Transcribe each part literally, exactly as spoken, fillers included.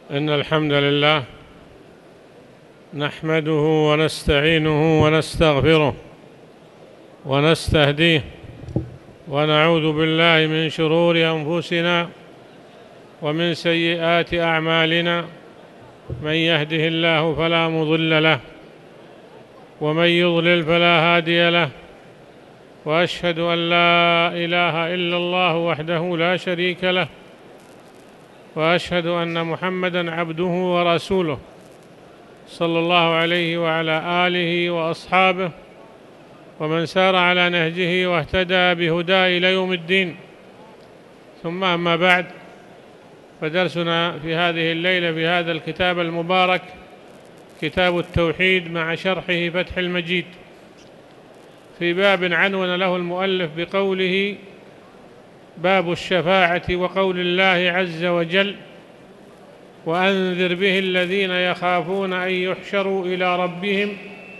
إن الحمد لله نحمده ونستعينه ونستغفره ونستهديه ونعوذ بالله من شرور أنفسنا ومن سيئات أعمالنا. من يهده الله فلا مضل له ومن يضلل فلا هادي له، وأشهد أن لا إله إلا الله وحده لا شريك له، وأشهد أن محمدًا عبده ورسوله صلى الله عليه وعلى آله وأصحابه ومن سار على نهجه واهتدى بهداه إلى يوم الدين. ثم أما بعد، فدرسنا في هذه الليلة في هذا الكتاب المبارك كتاب التوحيد مع شرحه فتح المجيد، في باب عنون له المؤلف بقوله: باب الشفاعة، وقول الله عز وجل: وأنذر به الذين يخافون أن يحشروا إلى ربهم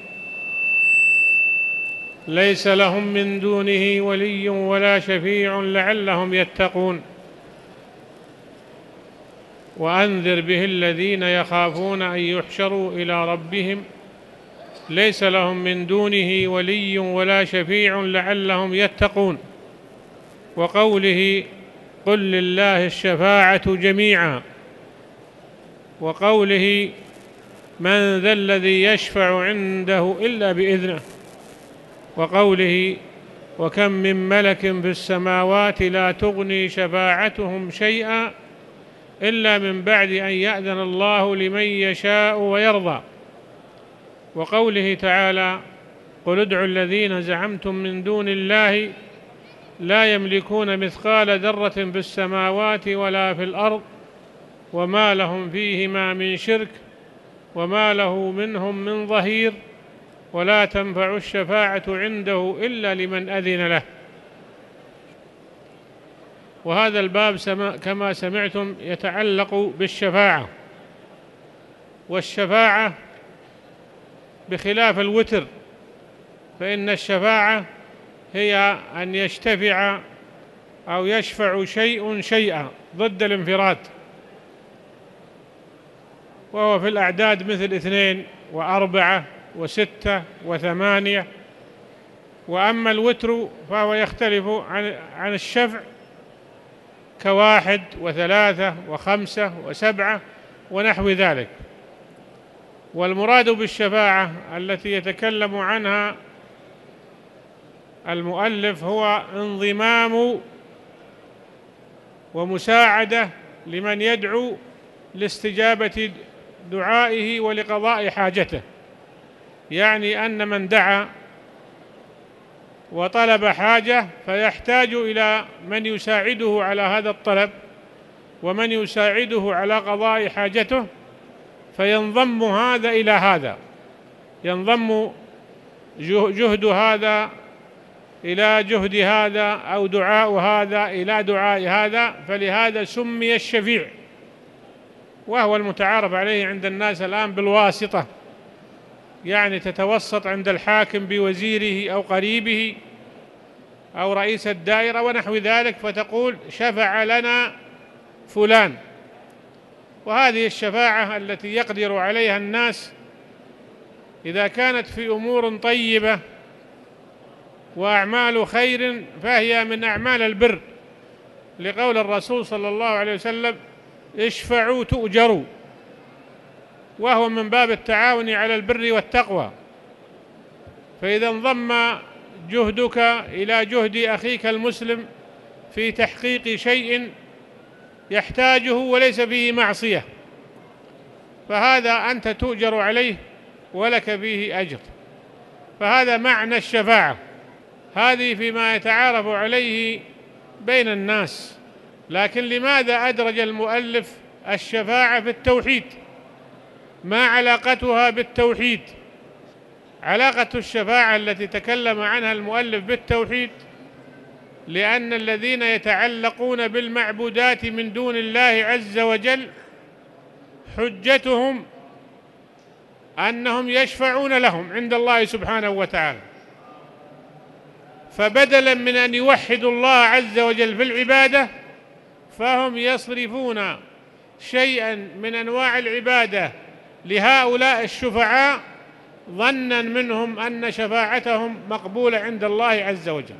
ليس لهم من دونه ولي ولا شفيع لعلهم يتقون. وأنذر به الذين يخافون أن يحشروا إلى ربهم ليس لهم من دونه ولي ولا شفيع لعلهم يتقون. وقوله: قل لله الشفاعة جميعا. وقوله: من ذا الذي يشفع عنده إلا بإذنه. وقوله: وكم من ملك في السماوات لا تغني شفاعتهم شيئا إلا من بعد أن يأذن الله لمن يشاء ويرضى. وقوله تعالى: قل ادعوا الذين زعمتم من دون الله لا يملكون مثقال ذرة في السماوات ولا في الأرض وما لهم فيهما من شرك وما له منهم من ظهير ولا تنفع الشفاعة عنده إلا لمن أذن له. وهذا الباب كما سمعتم يتعلق بالشفاعة، والشفاعة بخلاف الوتر، فإن الشفاعة هي أن يشتفع أو يشفع شيء شيئا ضد الانفراد، وهو في الأعداد مثل اثنين وأربعة وستة وثمانية. وأما الوتر فهو يختلف عن عن الشفع كواحد وثلاثة وخمسة وسبعة ونحو ذلك. والمراد بالشفاعة التي يتكلم عنها المؤلف هو انضمام ومساعدة لمن يدعو لاستجابة دعائه ولقضاء حاجته، يعني أن من دعا وطلب حاجة فيحتاج إلى من يساعده على هذا الطلب ومن يساعده على قضاء حاجته، فينضم هذا إلى هذا، ينضم جهد هذا إلى جهد هذا أو دعاء هذا إلى دعاء هذا، فلهذا سمي الشفيع، وهو المتعارف عليه عند الناس الآن بالواسطة، يعني تتوسط عند الحاكم بوزيره أو قريبه أو رئيس الدائرة ونحو ذلك، فتقول: شفع لنا فلان. وهذه الشفاعة التي يقدر عليها الناس إذا كانت في أمور طيبة وأعمال خير فهي من أعمال البر، لقول الرسول صلى الله عليه وسلم: اشفعوا تؤجروا، وهو من باب التعاون على البر والتقوى. فإذا انضم جهدك إلى جهد أخيك المسلم في تحقيق شيء يحتاجه وليس فيه معصية، فهذا أنت تؤجر عليه ولك فيه أجر. فهذا معنى الشفاعة، هذه فيما يتعارف عليه بين الناس. لكن لماذا أدرج المؤلف الشفاعة في التوحيد؟ ما علاقتها بالتوحيد؟ علاقة الشفاعة التي تكلم عنها المؤلف بالتوحيد لأن الذين يتعلقون بالمعبودات من دون الله عز وجل حجتهم أنهم يشفعون لهم عند الله سبحانه وتعالى، فبدلا من أن يوحدوا الله عز وجل في العبادة فهم يصرفون شيئا من أنواع العبادة لهؤلاء الشفعاء ظنا منهم أن شفاعتهم مقبولة عند الله عز وجل.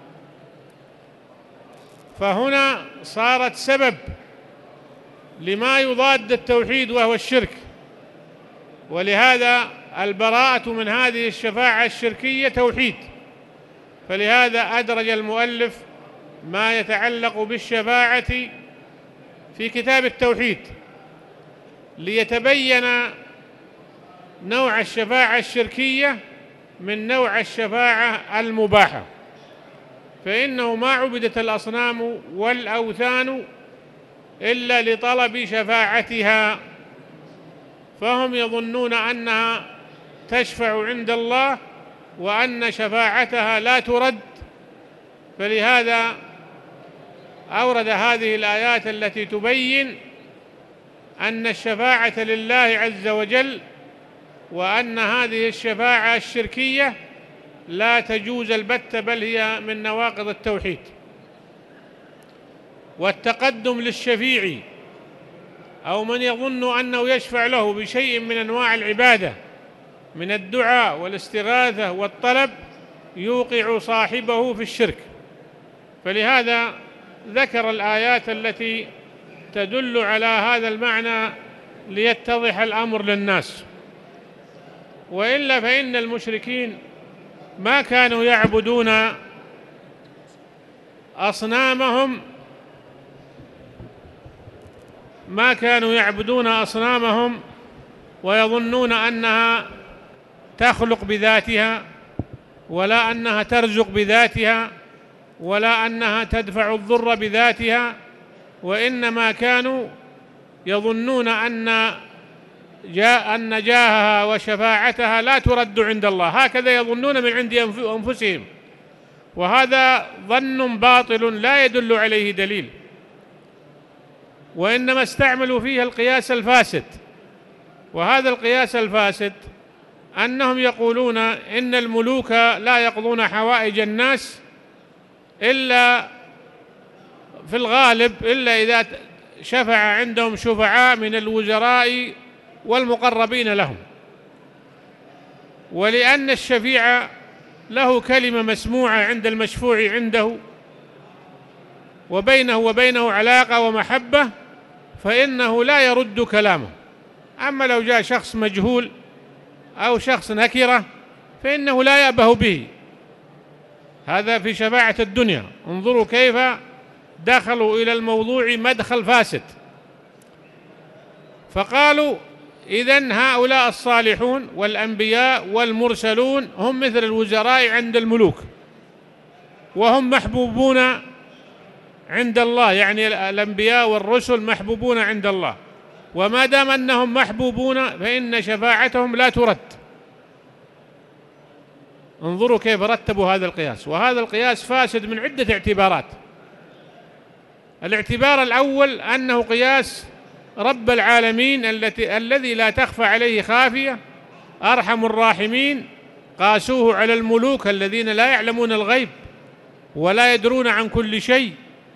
فهنا صارت سبب لما يضاد التوحيد وهو الشرك، ولهذا البراءة من هذه الشفاعة الشركية توحيد. فلهذا أدرج المؤلف ما يتعلق بالشفاعة في كتاب التوحيد ليتبين نوع الشفاعة الشركية من نوع الشفاعة المباحة. فإنه ما عبدت الأصنام والأوثان إلا لطلب شفاعتها، فهم يظنون أنها تشفع عند الله وأن شفاعتها لا ترد. فلهذا أورد هذه الآيات التي تبين أن الشفاعة لله عز وجل، وأن هذه الشفاعة الشركية لا تجوز البتة، بل هي من نواقض التوحيد. والتقدم للشفيع أو من يظن أنه يشفع له بشيء من أنواع العبادة من الدعاء والاستغاثة والطلب يوقع صاحبه في الشرك. فلهذا ذكر الآيات التي تدل على هذا المعنى ليتضح الأمر للناس. وإلا فإن المشركين ما كانوا يعبدون أصنامهم ما كانوا يعبدون أصنامهم ويظنون أنها تخلق بذاتها، ولا أنها ترزق بذاتها، ولا أنها تدفع الضر بذاتها، وإنما كانوا يظنون أن جاء أن جاهها وشفاعتها لا ترد عند الله، هكذا يظنون من عند أنفسهم، وهذا ظن باطل لا يدل عليه دليل، وإنما استعملوا فيه القياس الفاسد. وهذا القياس الفاسد أنهم يقولون إن الملوك لا يقضون حوائج الناس إلا في الغالب إلا إذا شفع عندهم شفعاء من الوزراء والمقربين لهم، ولأن الشفيع له كلمة مسموعة عند المشفوع عنده وبينه وبينه علاقة ومحبة، فإنه لا يرد كلامه. أما لو جاء شخص مجهول أو شخص نكرة فإنه لا يأبه به. هذا في شفاعة الدنيا. انظروا كيف دخلوا إلى الموضوع مدخل فاسد. فقالوا إذن هؤلاء الصالحون والأنبياء والمرسلون هم مثل الوزراء عند الملوك، وهم محبوبون عند الله، يعني الأنبياء والرسل محبوبون عند الله، وما دام أنهم محبوبون فإن شفاعتهم لا ترد. انظروا كيف رتبوا هذا القياس، وهذا القياس فاسد من عدة اعتبارات. الاعتبار الأول أنه قياس رب العالمين التي الذي لا تخفى عليه خافية، أرحم الراحمين، قاسوه على الملوك الذين لا يعلمون الغيب ولا يدرون عن كل شيء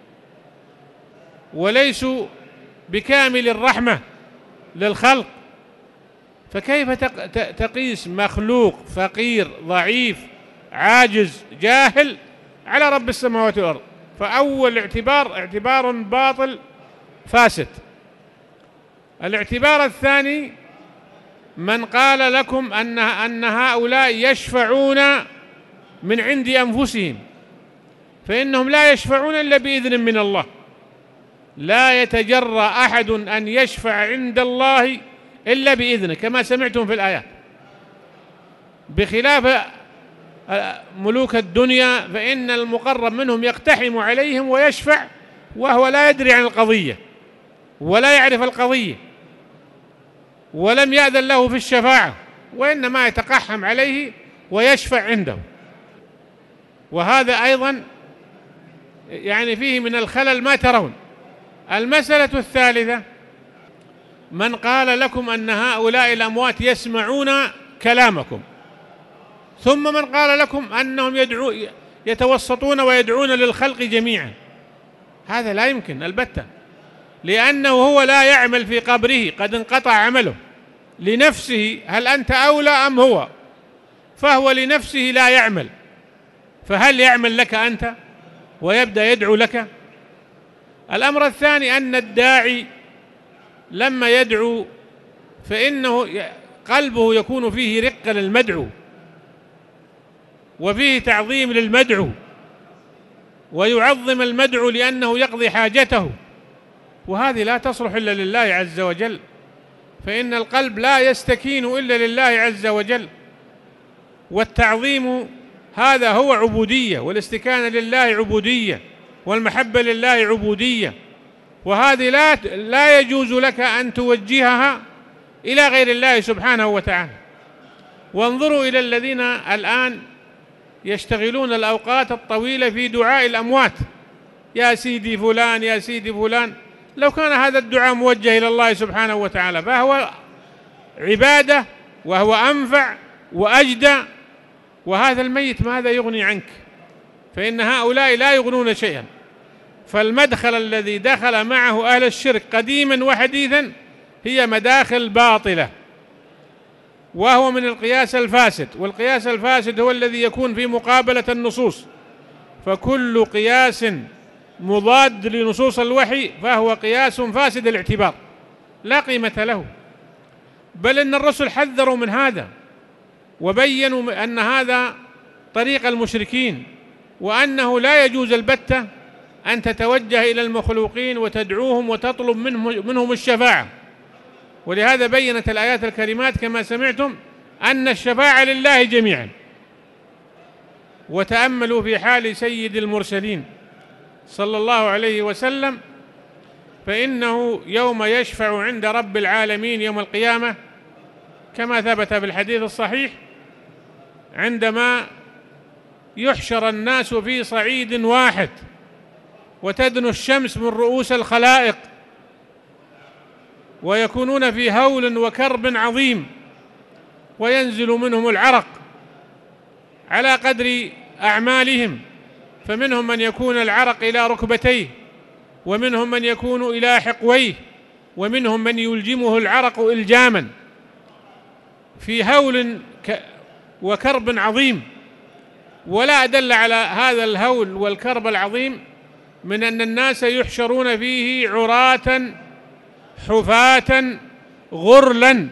وليسوا بكامل الرحمة للخلق. فكيف تقيس مخلوق فقير ضعيف عاجز جاهل على رب السماوات والأرض؟ فأول اعتبار اعتبار باطل فاسد. الاعتبار الثاني من قال لكم أن أن هؤلاء يشفعون من عند أنفسهم، فإنهم لا يشفعون إلا بإذن من الله، لا يتجرأ أحد أن يشفع عند الله إلا بإذنه كما سمعتم في الآيات، بخلاف ملوك الدنيا فإن المقرب منهم يقتحم عليهم ويشفع وهو لا يدري عن القضية ولا يعرف القضية ولم يأذن له في الشفاعة، وإنما يتقحم عليه ويشفع عنده. وهذا أيضا يعني فيه من الخلل ما ترون. المسألة الثالثة من قال لكم أن هؤلاء الأموات يسمعون كلامكم، ثم من قال لكم أنهم يدعو يتوسطون ويدعون للخلق جميعا. هذا لا يمكن البتة، لأنه هو لا يعمل في قبره، قد انقطع عمله لنفسه. هل أنت أولى أم هو؟ فهو لنفسه لا يعمل، فهل يعمل لك أنت ويبدأ يدعو لك؟ الأمر الثاني أن الداعي لما يدعو فإنه قلبه يكون فيه رقة للمدعو وفيه تعظيم للمدعو، ويعظم المدعو لأنه يقضي حاجته، وهذه لا تصلح إلا لله عز وجل، فإن القلب لا يستكين إلا لله عز وجل. والتعظيم هذا هو عبودية، والاستكانة لله عبودية، والمحبة لله عبودية، وهذه لا لا يجوز لك أن توجهها إلى غير الله سبحانه وتعالى. وانظروا إلى الذين الآن يشتغلون الأوقات الطويلة في دعاء الأموات، يا سيدي فلان يا سيدي فلان. لو كان هذا الدعاء موجه إلى الله سبحانه وتعالى فهو عبادة، وهو أنفع وأجدى، وهذا الميت ماذا يغني عنك؟ فإن هؤلاء لا يغنون شيئا. فالمدخل الذي دخل معه أهل الشرك قديما وحديثا هي مداخل باطلة، وهو من القياس الفاسد، والقياس الفاسد هو الذي يكون في مقابلة النصوص، فكل قياس مضاد لنصوص الوحي فهو قياس فاسد الاعتبار لا قيمة له. بل إن الرسل حذروا من هذا وبينوا أن هذا طريق المشركين، وأنه لا يجوز البتة أن تتوجه إلى المخلوقين وتدعوهم وتطلب منهم الشفاعة. ولهذا بينت الآيات الكريمات كما سمعتم أن الشفاعة لله جميعا. وتأملوا في حال سيد المرسلين صلى الله عليه وسلم، فإنه يوم يشفع عند رب العالمين يوم القيامة كما ثبت في الحديث الصحيح، عندما يحشر الناس في صعيد واحد وتدنو الشمس من رؤوس الخلائق، ويكونون في هول وكرب عظيم، وينزل منهم العرق على قدر أعمالهم، فمنهم من يكون العرق إلى ركبتيه، ومنهم من يكون إلى حقويه، ومنهم من يلجمه العرق إلجاما، في هول وكرب عظيم. ولا أدل على هذا الهول والكرب العظيم من أن الناس يحشرون فيه عراة حفاة غرلا.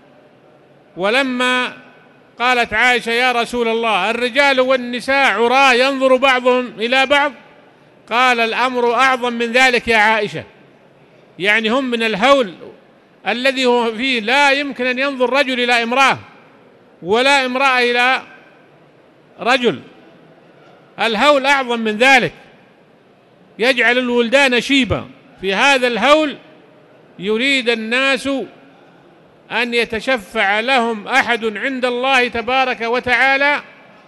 ولما قالت عائشة يا رسول الله الرجال والنساء عراة ينظر بعضهم إلى بعض، قال الأمر أعظم من ذلك يا عائشة، يعني هم من الهول الذي هو فيه لا يمكن أن ينظر رجل إلى امرأة ولا امرأة إلى رجل، الهول أعظم من ذلك، يجعل الولدان شيبا. في هذا الهول يريد الناس أن يتشفع لهم أحد عند الله تبارك وتعالى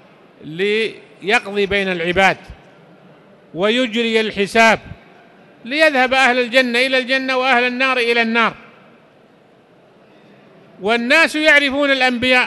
ليقضي بين العباد ويجري الحساب، ليذهب أهل الجنة إلى الجنة وأهل النار إلى النار. والناس يعرفون الأنبياء،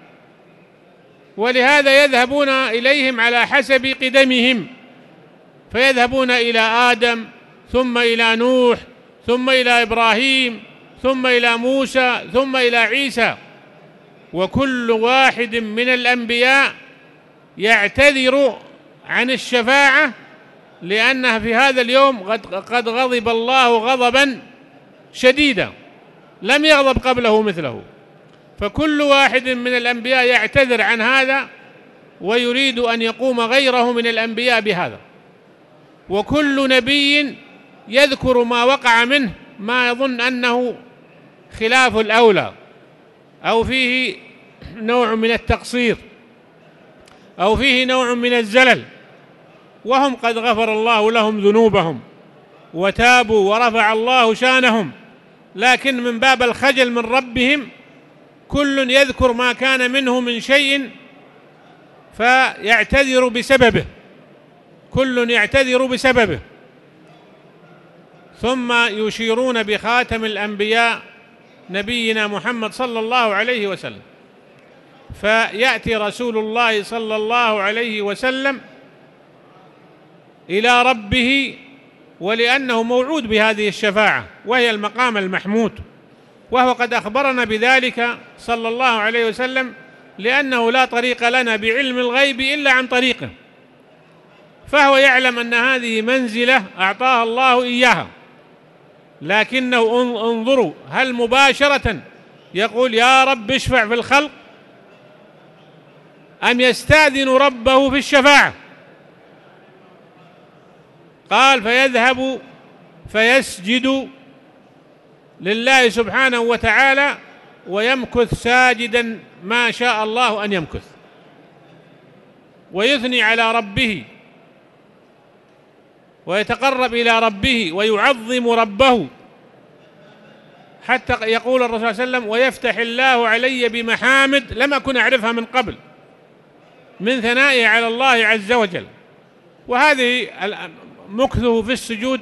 ولهذا يذهبون إليهم على حسب قدمهم، فيذهبون إلى آدم ثم إلى نوح ثم إلى إبراهيم ثم إلى موسى ثم إلى عيسى، وكل واحد من الأنبياء يعتذر عن الشفاعة لأنها في هذا اليوم قد غضب الله غضبا شديدا لم يغضب قبله مثله، فكل واحد من الأنبياء يعتذر عن هذا ويريد أن يقوم غيره من الأنبياء بهذا، وكل نبي يذكر ما وقع منه ما يظن أنه خلاف الأولى أو فيه نوع من التقصير أو فيه نوع من الزلل، وهم قد غفر الله لهم ذنوبهم وتابوا ورفع الله شانهم، لكن من باب الخجل من ربهم كل يذكر ما كان منه من شيء فيعتذر بسببه، كل يعتذر بسببه. ثم يشيرون بخاتم الأنبياء نبينا محمد صلى الله عليه وسلم، فيأتي رسول الله صلى الله عليه وسلم إلى ربه ولأنه موعود بهذه الشفاعة وهي المقام المحمود، وهو قد أخبرنا بذلك صلى الله عليه وسلم، لأنه لا طريق لنا بعلم الغيب إلا عن طريقه، فهو يعلم أن هذه منزلة أعطاها الله إياها، لكنه انظروا هل مباشرة يقول يا رب اشفع في الخلق، أم يستأذن ربه في الشفاعة؟ قال فيذهب فيسجد لله سبحانه وتعالى ويمكث ساجدا ما شاء الله أن يمكث، ويثني على ربه ويتقرب إلى ربه ويعظم ربه، حتى يقول الرسول صلى الله عليه وسلم ويفتح الله علي بمحامد لم أكن أعرفها من قبل من ثنائه على الله عز وجل. وهذه مكثه في السجود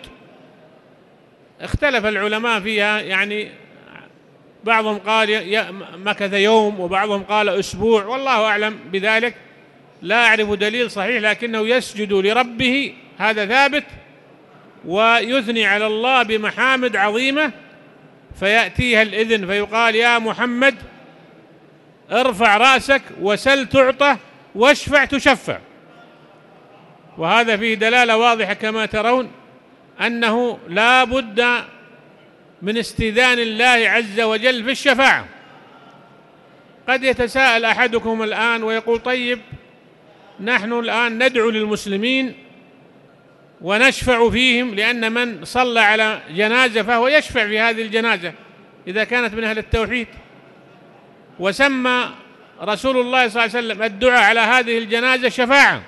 اختلف العلماء فيها، يعني بعضهم قال مكث يوم وبعضهم قال أسبوع، والله أعلم بذلك، لا أعرف دليل صحيح، لكنه يسجد لربه هذا ثابت، ويثني على الله بمحامد عظيمة، فيأتيها الإذن فيقال يا محمد ارفع رأسك وسل تعطى واشفع تشفع. وهذا فيه دلالة واضحة كما ترون أنه لا بد من استئذان الله عز وجل في الشفاعة. قد يتساءل أحدكم الآن ويقول طيب نحن الآن ندعو للمسلمين ونشفع فيهم، لأن من صلى على جنازة فهو يشفع في هذه الجنازة إذا كانت من أهل التوحيد، وسمى رسول الله صلى الله عليه وسلم الدعاء على هذه الجنازة شفاعة،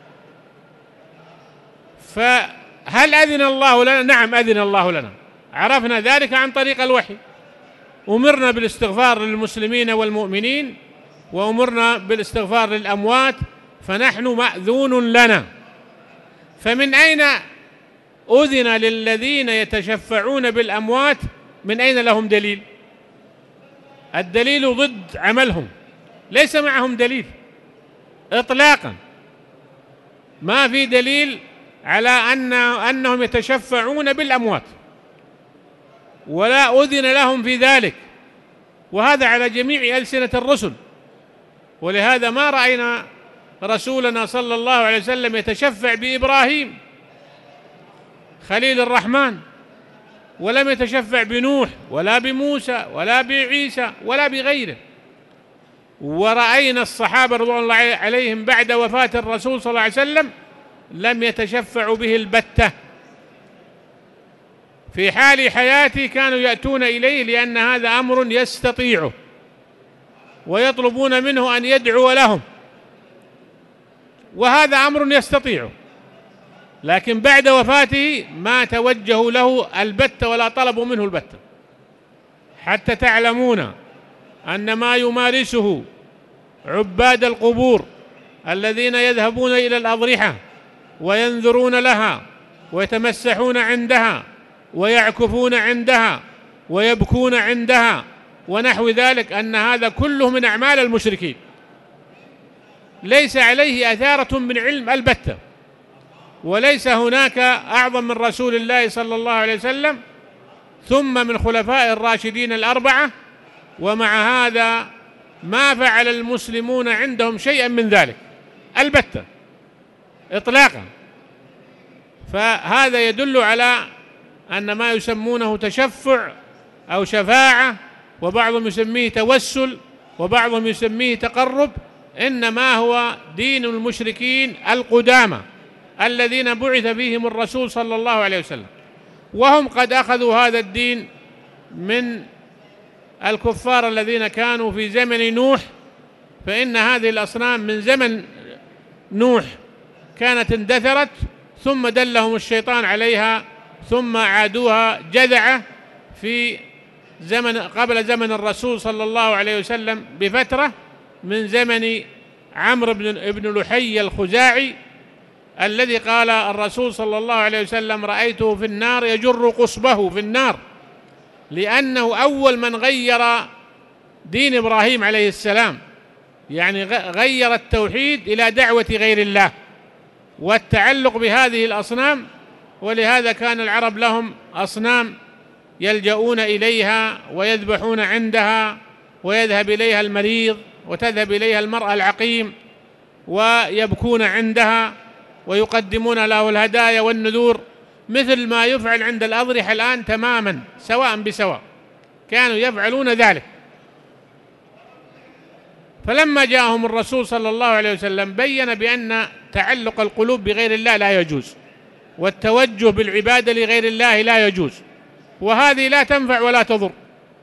فهل أذن الله لنا؟ نعم أذن الله لنا، عرفنا ذلك عن طريق الوحي، أمرنا بالاستغفار للمسلمين والمؤمنين، وأمرنا بالاستغفار للأموات، فنحن مأذون لنا. فمن أين أذن للذين يتشفعون بالأموات؟ من أين لهم دليل؟ الدليل ضد عملهم، ليس معهم دليل إطلاقا، ما في دليل على أن أنهم يتشفعون بالأموات، ولا أذن لهم في ذلك، وهذا على جميع ألسنة الرسل. ولهذا ما رأينا رسولنا صلى الله عليه وسلم يتشفع بإبراهيم خليل الرحمن، ولم يتشفع بنوح ولا بموسى ولا بعيسى ولا بغيره. ورأينا الصحابة رضوان الله عليهم بعد وفاة الرسول صلى الله عليه وسلم لم يتشفعوا به البتة، في حال حياته كانوا يأتون إليه لأن هذا أمر يستطيعه، ويطلبون منه أن يدعو لهم، وهذا أمر يستطيعه، لكن بعد وفاته ما توجهوا له البتة ولا طلبوا منه البتة، حتى تعلمون أن ما يمارسه عباد القبور الذين يذهبون إلى الأضرحة وينذرون لها ويتمسحون عندها ويعكفون عندها ويبكون عندها ونحو ذلك، أن هذا كله من أعمال المشركين، ليس عليه أثارة من علم البتة، وليس هناك أعظم من رسول الله صلى الله عليه وسلم ثم من خلفاء الراشدين الأربعة، ومع هذا ما فعل المسلمون عندهم شيئا من ذلك البتة إطلاقا. فهذا يدل على أن ما يسمونه تشفع أو شفاعة، وبعضهم يسميه توسل وبعضهم يسميه تقرب، إنما هو دين المشركين القدامى الذين بعث فيهم الرسول صلى الله عليه وسلم، وهم قد أخذوا هذا الدين من الكفار الذين كانوا في زمن نوح، فإن هذه الأصنام من زمن نوح كانت اندثرت، ثم دلهم الشيطان عليها، ثم عادوها جذعة في زمن قبل زمن الرسول صلى الله عليه وسلم بفترة، من زمن عمرو بن لحي الخزاعي الذي قال الرسول صلى الله عليه وسلم رأيته في النار يجر قصبه في النار، لأنه أول من غير دين إبراهيم عليه السلام، يعني غير التوحيد إلى دعوة غير الله والتعلق بهذه الأصنام، ولهذا كان العرب لهم أصنام يلجؤون إليها ويذبحون عندها، ويذهب إليها المريض وتذهب إليها المرأة العقيم ويبكون عندها ويقدمون له الهدايا والنذور، مثل ما يفعل عند الأضرحة الآن تماما سواء بسواء، كانوا يفعلون ذلك. فلما جاءهم الرسول صلى الله عليه وسلم بين بأن تعلق القلوب بغير الله لا يجوز، والتوجه بالعبادة لغير الله لا يجوز، وهذه لا تنفع ولا تضر،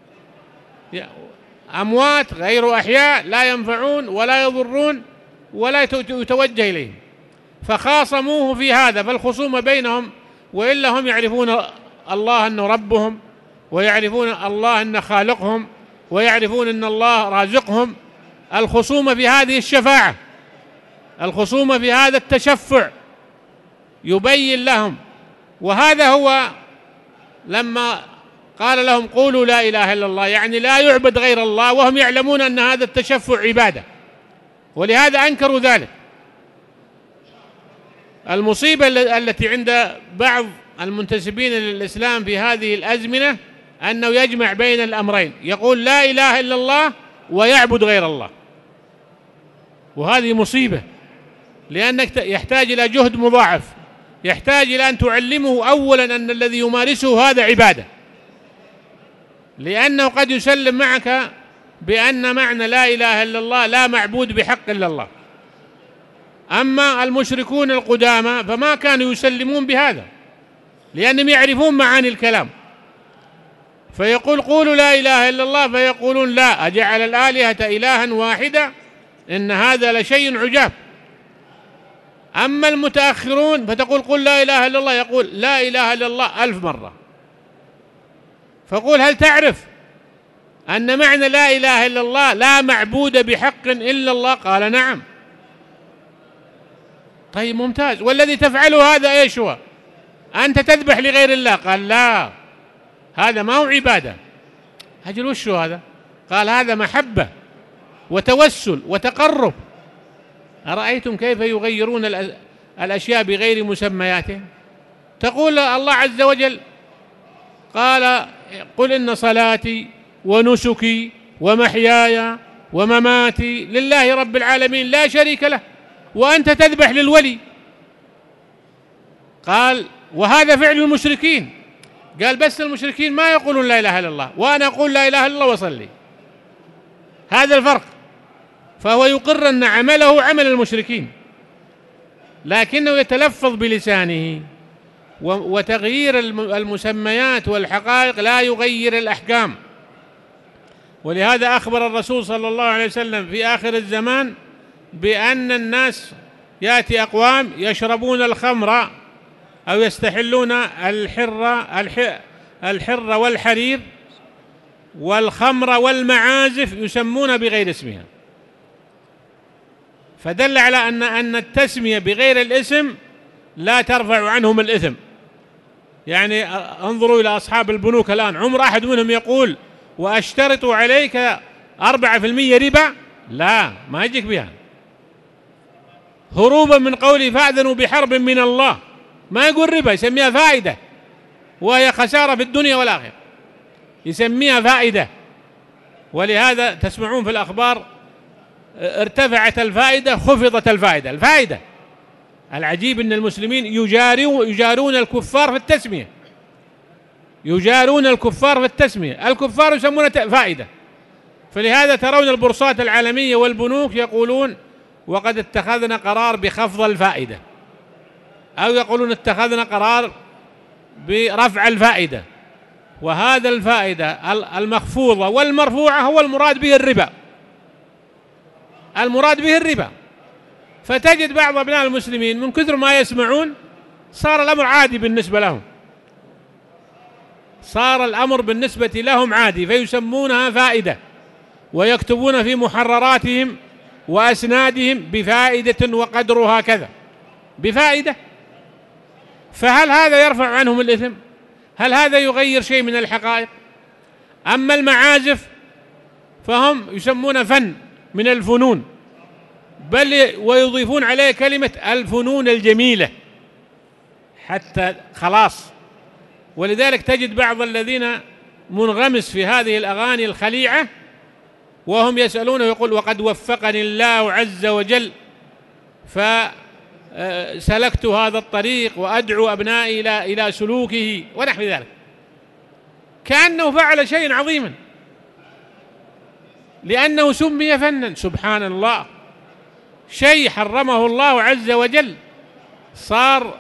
أموات غير أحياء لا ينفعون ولا يضرون ولا يتوجه إليهم، فخاصموه في هذا. فالخصومة بينهم، وإلا هم يعرفون الله أنه ربهم، ويعرفون الله أنه خالقهم، ويعرفون أن الله رازقهم. الخصومة في هذه الشفاعة، الخصومة في هذا التشفع يبين لهم. وهذا هو لما قال لهم قولوا لا إله إلا الله، يعني لا يعبد غير الله، وهم يعلمون أن هذا التشفع عبادة، ولهذا أنكروا ذلك. المصيبة التي عند بعض المنتسبين للإسلام في هذه الأزمنة أنه يجمع بين الأمرين، يقول لا إله إلا الله ويعبد غير الله، وهذه مصيبة، لأنك يحتاج إلى جهد مضاعف، يحتاج إلى أن تعلمه أولا أن الذي يمارسه هذا عبادة، لأنه قد يسلم معك بأن معنى لا إله إلا الله لا معبود بحق إلا الله. أما المشركون القدامى فما كانوا يسلمون بهذا، لأنهم يعرفون معاني الكلام، فيقول قولوا لا إله إلا الله، فيقولون لا، أجعل الآلهة إلها واحدة إن هذا لشيء عجاب. أما المتأخرون فتقول قل لا إله إلا الله، يقول لا إله إلا الله ألف مرة. فقول هل تعرف أن معنى لا إله إلا الله لا معبود بحق إلا الله؟ قال نعم. طيب ممتاز، والذي تفعله هذا إيش هو؟ أنت تذبح لغير الله؟ قال لا، هذا ما هو عبادة. أجل وش هذا؟ قال هذا محبة وتوسل وتقرب. أرأيتم كيف يغيرون الأشياء بغير مسمياتهم؟ تقول الله عز وجل قال قل إن صلاتي ونسكي ومحياي ومماتي لله رب العالمين لا شريك له، وأنت تذبح للولي. قال وهذا فعل المشركين. قال بس المشركين ما يقولون لا إله إلا الله، وأنا أقول لا إله إلا الله وصلي، هذا الفرق. فهو يقر أن عمله عمل المشركين، لكنه يتلفظ بلسانه، وتغيير المسميات والحقائق لا يغير الأحكام. ولهذا أخبر الرسول صلى الله عليه وسلم في آخر الزمان بأن الناس يأتي أقوام يشربون الخمر أو يستحلون الحر الحر والحرير والخمر والمعازف يسمون بغير اسمها، فدل على أن أن التسمية بغير الاسم لا ترفع عنهم الإثم. يعني انظروا إلى أصحاب البنوك الآن، عمر أحد منهم يقول وأشترط عليك أربعة في المية ربا؟ لا، ما يجيك بها، هروبا من قوله فأذنوا بحرب من الله. ما يقول ربا، يسميها فائدة، وهي خسارة في الدنيا والآخرة، يسميها فائدة. ولهذا تسمعون في الأخبار ارتفعت الفائدة خفضت الفائدة. الفائدة العجيب أن المسلمين يجارون الكفار في التسمية، يجارون الكفار في التسمية، الكفار يسمون فائدة. فلهذا ترون البورصات العالمية والبنوك يقولون وقد اتخذنا قرار بخفض الفائدة، أو يقولون اتخذنا قرار برفع الفائدة. وهذا الفائدة المخفوضة والمرفوعة هو المراد به الربا، المراد به الربا. فتجد بعض أبناء المسلمين من كثر ما يسمعون صار الأمر عادي بالنسبة لهم، صار الأمر بالنسبة لهم عادي، فيسمونها فائدة، ويكتبون في محرراتهم وأسنادهم بفائدة وقدرها كذا، بفائدة. فهل هذا يرفع عنهم الإثم؟ هل هذا يغير شيء من الحقائق؟ أما المعازف فهم يسمون فن من الفنون، بل ويضيفون عليه كلمة الفنون الجميلة. حتى خلاص. ولذلك تجد بعض الذين منغمس في هذه الأغاني الخليعة وهم يسألونه يقول وقد وفقني الله عز وجل فسلكت هذا الطريق وأدعو أبنائي إلى إلى سلوكه ونحو ذلك، كأنه فعل شيئا عظيما لأنه سمي فنا. سبحان الله، شيء حرمه الله عز وجل صار.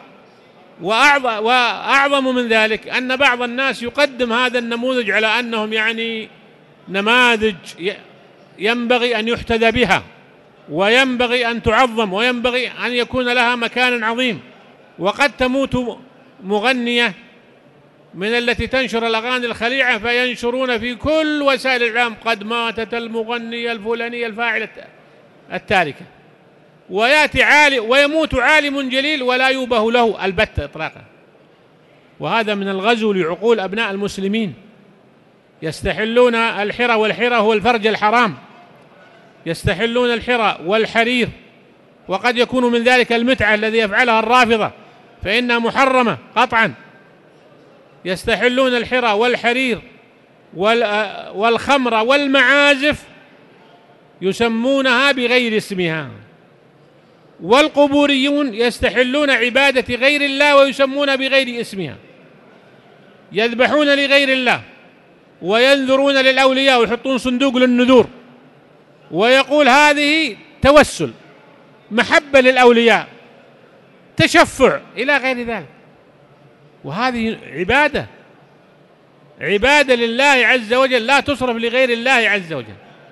وأعظم من ذلك أن بعض الناس يقدم هذا النموذج على أنهم يعني نماذج ينبغي أن يحتذى بها وينبغي أن تعظم وينبغي أن يكون لها مكان عظيم. وقد تموت مغنية من التي تنشر الأغاني الخليعة فينشرون في كل وسائل الإعلام قد ماتت المغنية الفلانية الفاعلة التاركة، ويأتي عالم ويموت عالم جليل ولا يوبه له البتة إطلاقا. وهذا من الغزو لعقول أبناء المسلمين. يستحلون الحرى، والحرى هو الفرج الحرام، يستحلون الحرى والحرير، وقد يكون من ذلك المتعة الذي يفعلها الرافضة فإنها محرمة قطعا. يستحلون الحرى والحرير والخمر والمعازف يسمونها بغير اسمها. والقبوريون يستحلون عبادة غير الله ويسمون بغير اسمها، يذبحون لغير الله وينذرون للأولياء ويحطون صندوق للنذور ويقول هذه توسل، محبة للأولياء، تشفع إلى غير ذلك. وهذه عبادة عبادة لله عز وجل لا تصرف لغير الله عز وجل.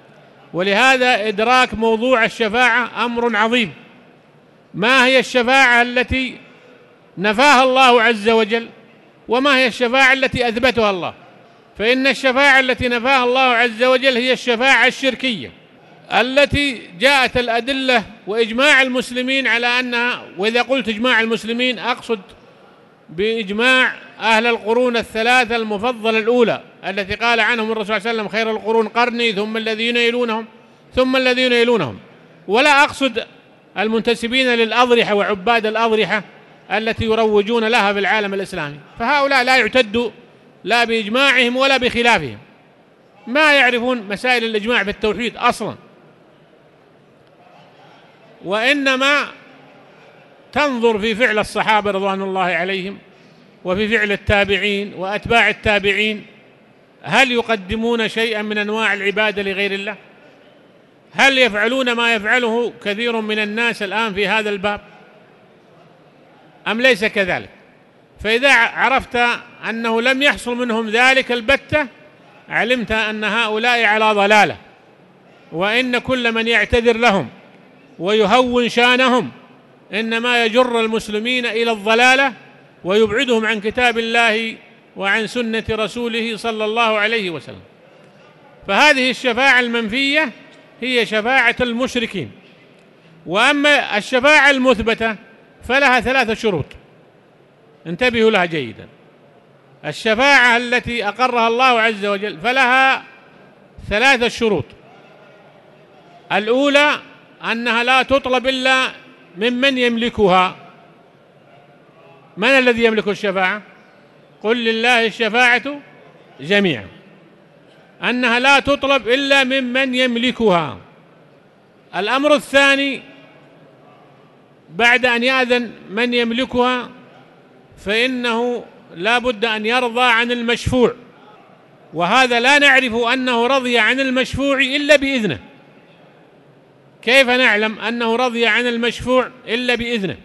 ولهذا إدراك موضوع الشفاعة أمر عظيم. ما هي الشفاعة التي نفاها الله عز وجل وما هي الشفاعة التي أثبتها الله؟ فإن الشفاعة التي نفاها الله عز وجل هي الشفاعة الشركية التي جاءت الأدلة وإجماع المسلمين على أنها، وإذا قلت إجماع المسلمين أقصد بإجماع أهل القرون الثلاثة المفضلة الأولى التي قال عنهم الرسول صلى الله عليه وسلم خير القرون قرني ثم الذين يلونهم ثم الذين يلونهم. ولا أقصد المنتسبين للأضرحة وعباد الأضرحة التي يروجون لها في العالم الإسلامي، فهؤلاء لا يعتدوا لا بإجماعهم ولا بخلافهم، ما يعرفون مسائل الإجماع في التوحيد أصلا، وإنما تنظر في فعل الصحابة رضوان الله عليهم وفي فعل التابعين وأتباع التابعين، هل يقدمون شيئا من أنواع العبادة لغير الله؟ هل يفعلون ما يفعله كثير من الناس الآن في هذا الباب أم ليس كذلك؟ فإذا عرفت أنه لم يحصل منهم ذلك البتة علمت أن هؤلاء على ضلالة، وإن كل من يعتذر لهم ويهون شانهم إنما يجر المسلمين إلى الضلالة ويبعدهم عن كتاب الله وعن سنة رسوله صلى الله عليه وسلم. فهذه الشفاعة المنفية هي شفاعة المشركين. وأما الشفاعة المثبتة فلها ثلاثة شروط، انتبهوا لها جيدا. الشفاعة التي أقرها الله عز وجل فلها ثلاثة شروط. الأولى أنها لا تطلب إلا ممن يملكها. من الذي يملك الشفاعة؟ قل لله الشفاعة جميعا. أنها لا تطلب إلا ممن يملكها. الأمر الثاني بعد أن يأذن من يملكها فإنه لا بد أن يرضى عن المشفوع، وهذا لا نعرف أنه رضي عن المشفوع إلا بإذنه. كيف نعلم أنه رضي عن المشفوع إلا بإذنه؟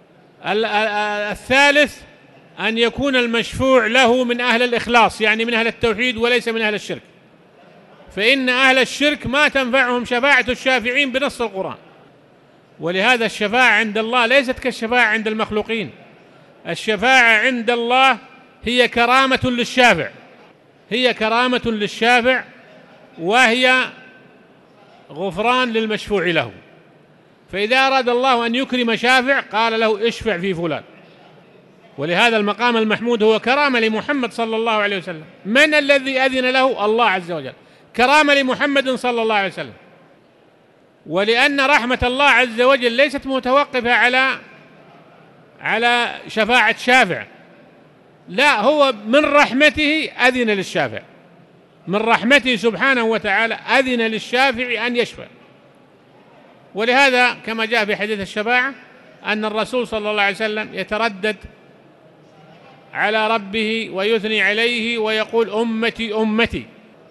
الثالث أن يكون المشفوع له من أهل الإخلاص، يعني من أهل التوحيد وليس من أهل الشرك، فإن أهل الشرك ما تنفعهم شفاعة الشافعين بنص القرآن. ولهذا الشفاعة عند الله ليست كالشفاعة عند المخلوقين. الشفاعة عند الله هي كرامة للشافع، هي كرامة للشافع وهي غفران للمشفوع له. فإذا أراد الله أن يكرم شافع قال له اشفع في فلان. ولهذا المقام المحمود هو كرامة لمحمد صلى الله عليه وسلم. من الذي أذن له؟ الله عز وجل، كرامة لمحمد صلى الله عليه وسلم. ولأن رحمة الله عز وجل ليست متوقفة على على شفاعة شافع، لا، هو من رحمته أذن للشافع، من رحمته سبحانه وتعالى أذن للشافع أن يشفع. ولهذا كما جاء في حديث الشفاعة أن الرسول صلى الله عليه وسلم يتردد على ربه ويثني عليه ويقول أمتي أمتي،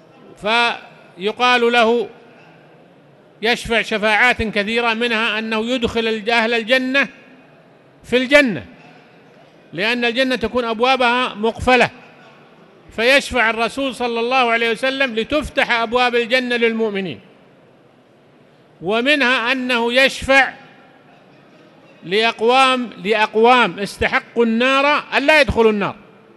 فيقال له يشفع شفاعات كثيرة، منها أنه يدخل أهل الجنة في الجنة، لأن الجنة تكون أبوابها مقفلة، فيشفع الرسول صلى الله عليه وسلم لتفتح أبواب الجنة للمؤمنين. ومنها أنه يشفع لأقوام لأقوام استحقوا النار أن لا يدخلوا النار،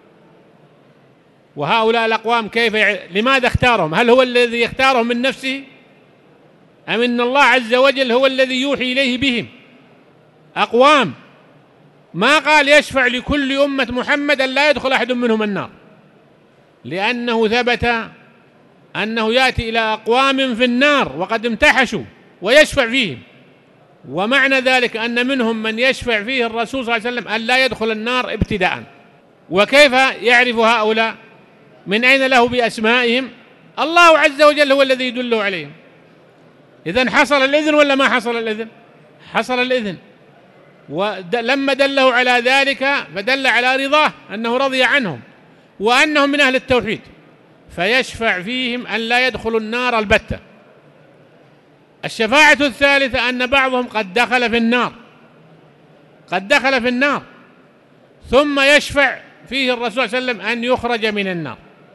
وهؤلاء الأقوام كيف يع... لماذا اختارهم؟ هل هو الذي يختارهم من نفسه أم إن الله عز وجل هو الذي يوحي إليه بهم؟ أقوام ما قال يشفع لكل أمة محمد أن لا يدخل أحد منهم النار، لأنه ثبت أنه يأتي إلى أقوام في النار وقد امتحشوا ويشفع فيهم، ومعنى ذلك أن منهم من يشفع فيه الرسول صلى الله عليه وسلم أن لا يدخل النار ابتداء. وكيف يعرف هؤلاء؟ من أين له بأسمائهم؟ الله عز وجل هو الذي يدله عليهم. إذن حصل الإذن ولا ما حصل الإذن؟ حصل الإذن، ولما دله على ذلك فدل على رضاه، أنه رضي عنهم وأنهم من أهل التوحيد، فيشفع فيهم أن لا يدخلوا النار البتة. الشفاعة الثالثة أن بعضهم قد دخل في النار قد دخل في النار ثم يشفع فيه الرسول صلى الله عليه وسلم أن يخرج من النار.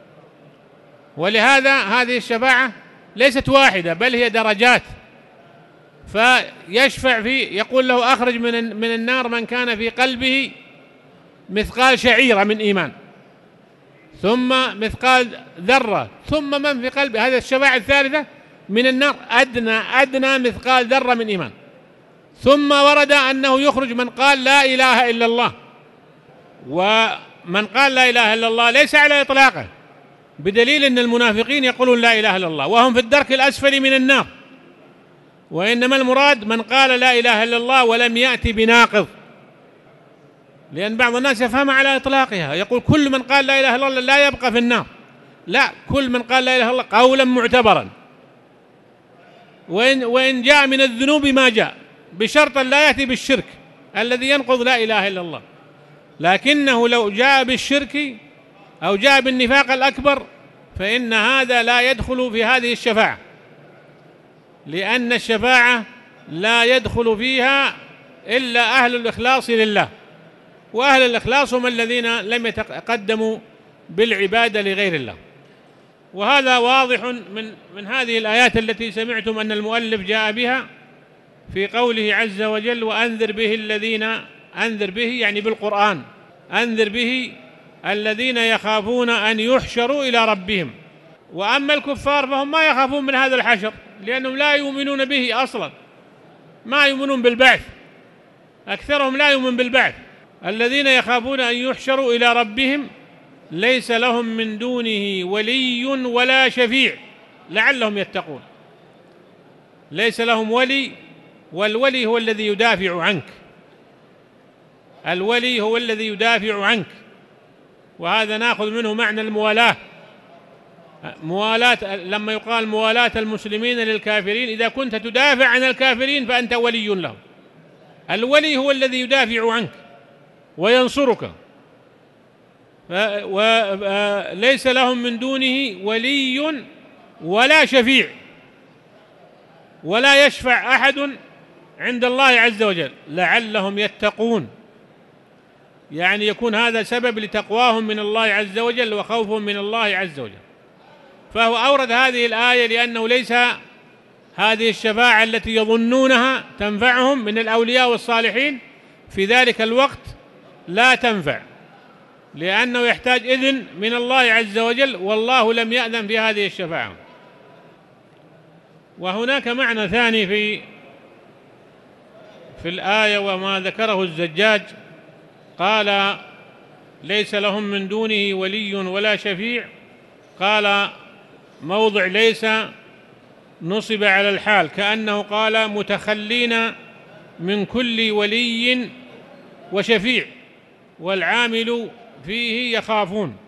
ولهذا هذه الشفاعة ليست واحدة بل هي درجات، فيشفع فيه يقول له أخرج من من النار من كان في قلبه مثقال شعيرة من إيمان، ثم مثقال ذرة، ثم من في قلبه، هذه الشفاعة الثالثة، من النار أدنى أدنى مثقال ذرة من إيمان. ثم ورد أنه يخرج من قال لا إله إلا الله، ومن قال لا إله إلا الله ليس على إطلاقه، بدليل أن المنافقين يقولون لا إله إلا الله وهم في الدرك الأسفل من النار، وإنما المراد من قال لا إله إلا الله ولم يأتي بناقض، لأن بعض الناس يفهم على إطلاقها، يقول كل من قال لا إله إلا الله لا يبقى في النار. لا، كل من قال لا إله إلا الله قولا معتبرا، وإن, وإن جاء من الذنوب ما جاء، بشرط لا يأتي بالشرك الذي ينقض لا إله إلا الله. لكنه لو جاء بالشرك أو جاء بالنفاق الأكبر فإن هذا لا يدخل في هذه الشفاعة، لأن الشفاعة لا يدخل فيها إلا أهل الإخلاص لله، وأهل الإخلاص هم الذين لم يتقدموا بالعبادة لغير الله. وهذا واضح من من هذه الآيات التي سمعتم أن المؤلف جاء بها في قوله عز وجل وأنذر به الذين، أنذر به يعني بالقرآن، أنذر به الذين يخافون أن يحشروا إلى ربهم. وأما الكفار فهم ما يخافون من هذا الحشر، لأنهم لا يؤمنون به أصلا، ما يؤمنون بالبعث، أكثرهم لا يؤمن بالبعث. الذين يخافون أن يحشروا إلى ربهم ليس لهم من دونه ولي ولا شفيع لعلهم يتقون. ليس لهم ولي، والولي هو الذي يدافع عنك، الولي هو الذي يدافع عنك، وهذا نأخذ منه معنى الموالاة. موالاة، لما يقال موالاة المسلمين للكافرين، إذا كنت تدافع عن الكافرين فأنت ولي لهم. الولي هو الذي يدافع عنك وينصرك، وليس لهم من دونه ولي ولا شفيع، ولا يشفع أحد عند الله عز وجل لعلهم يتقون، يعني يكون هذا سبب لتقواهم من الله عز وجل وخوفهم من الله عز وجل. فهو أورد هذه الآية لأنه ليس هذه الشفاعة التي يظنونها تنفعهم من الأولياء والصالحين في ذلك الوقت لا تنفع، لأنه يحتاج إذن من الله عز وجل، والله لم يأذن في هذه الشفاعة. وهناك معنى ثاني في في الآية وما ذكره الزجاج، قال ليس لهم من دونه ولي ولا شفيع، قال موضع ليس نصب على الحال كأنه قال متخلين من كل ولي وشفيع، والعامل فيه يخافون،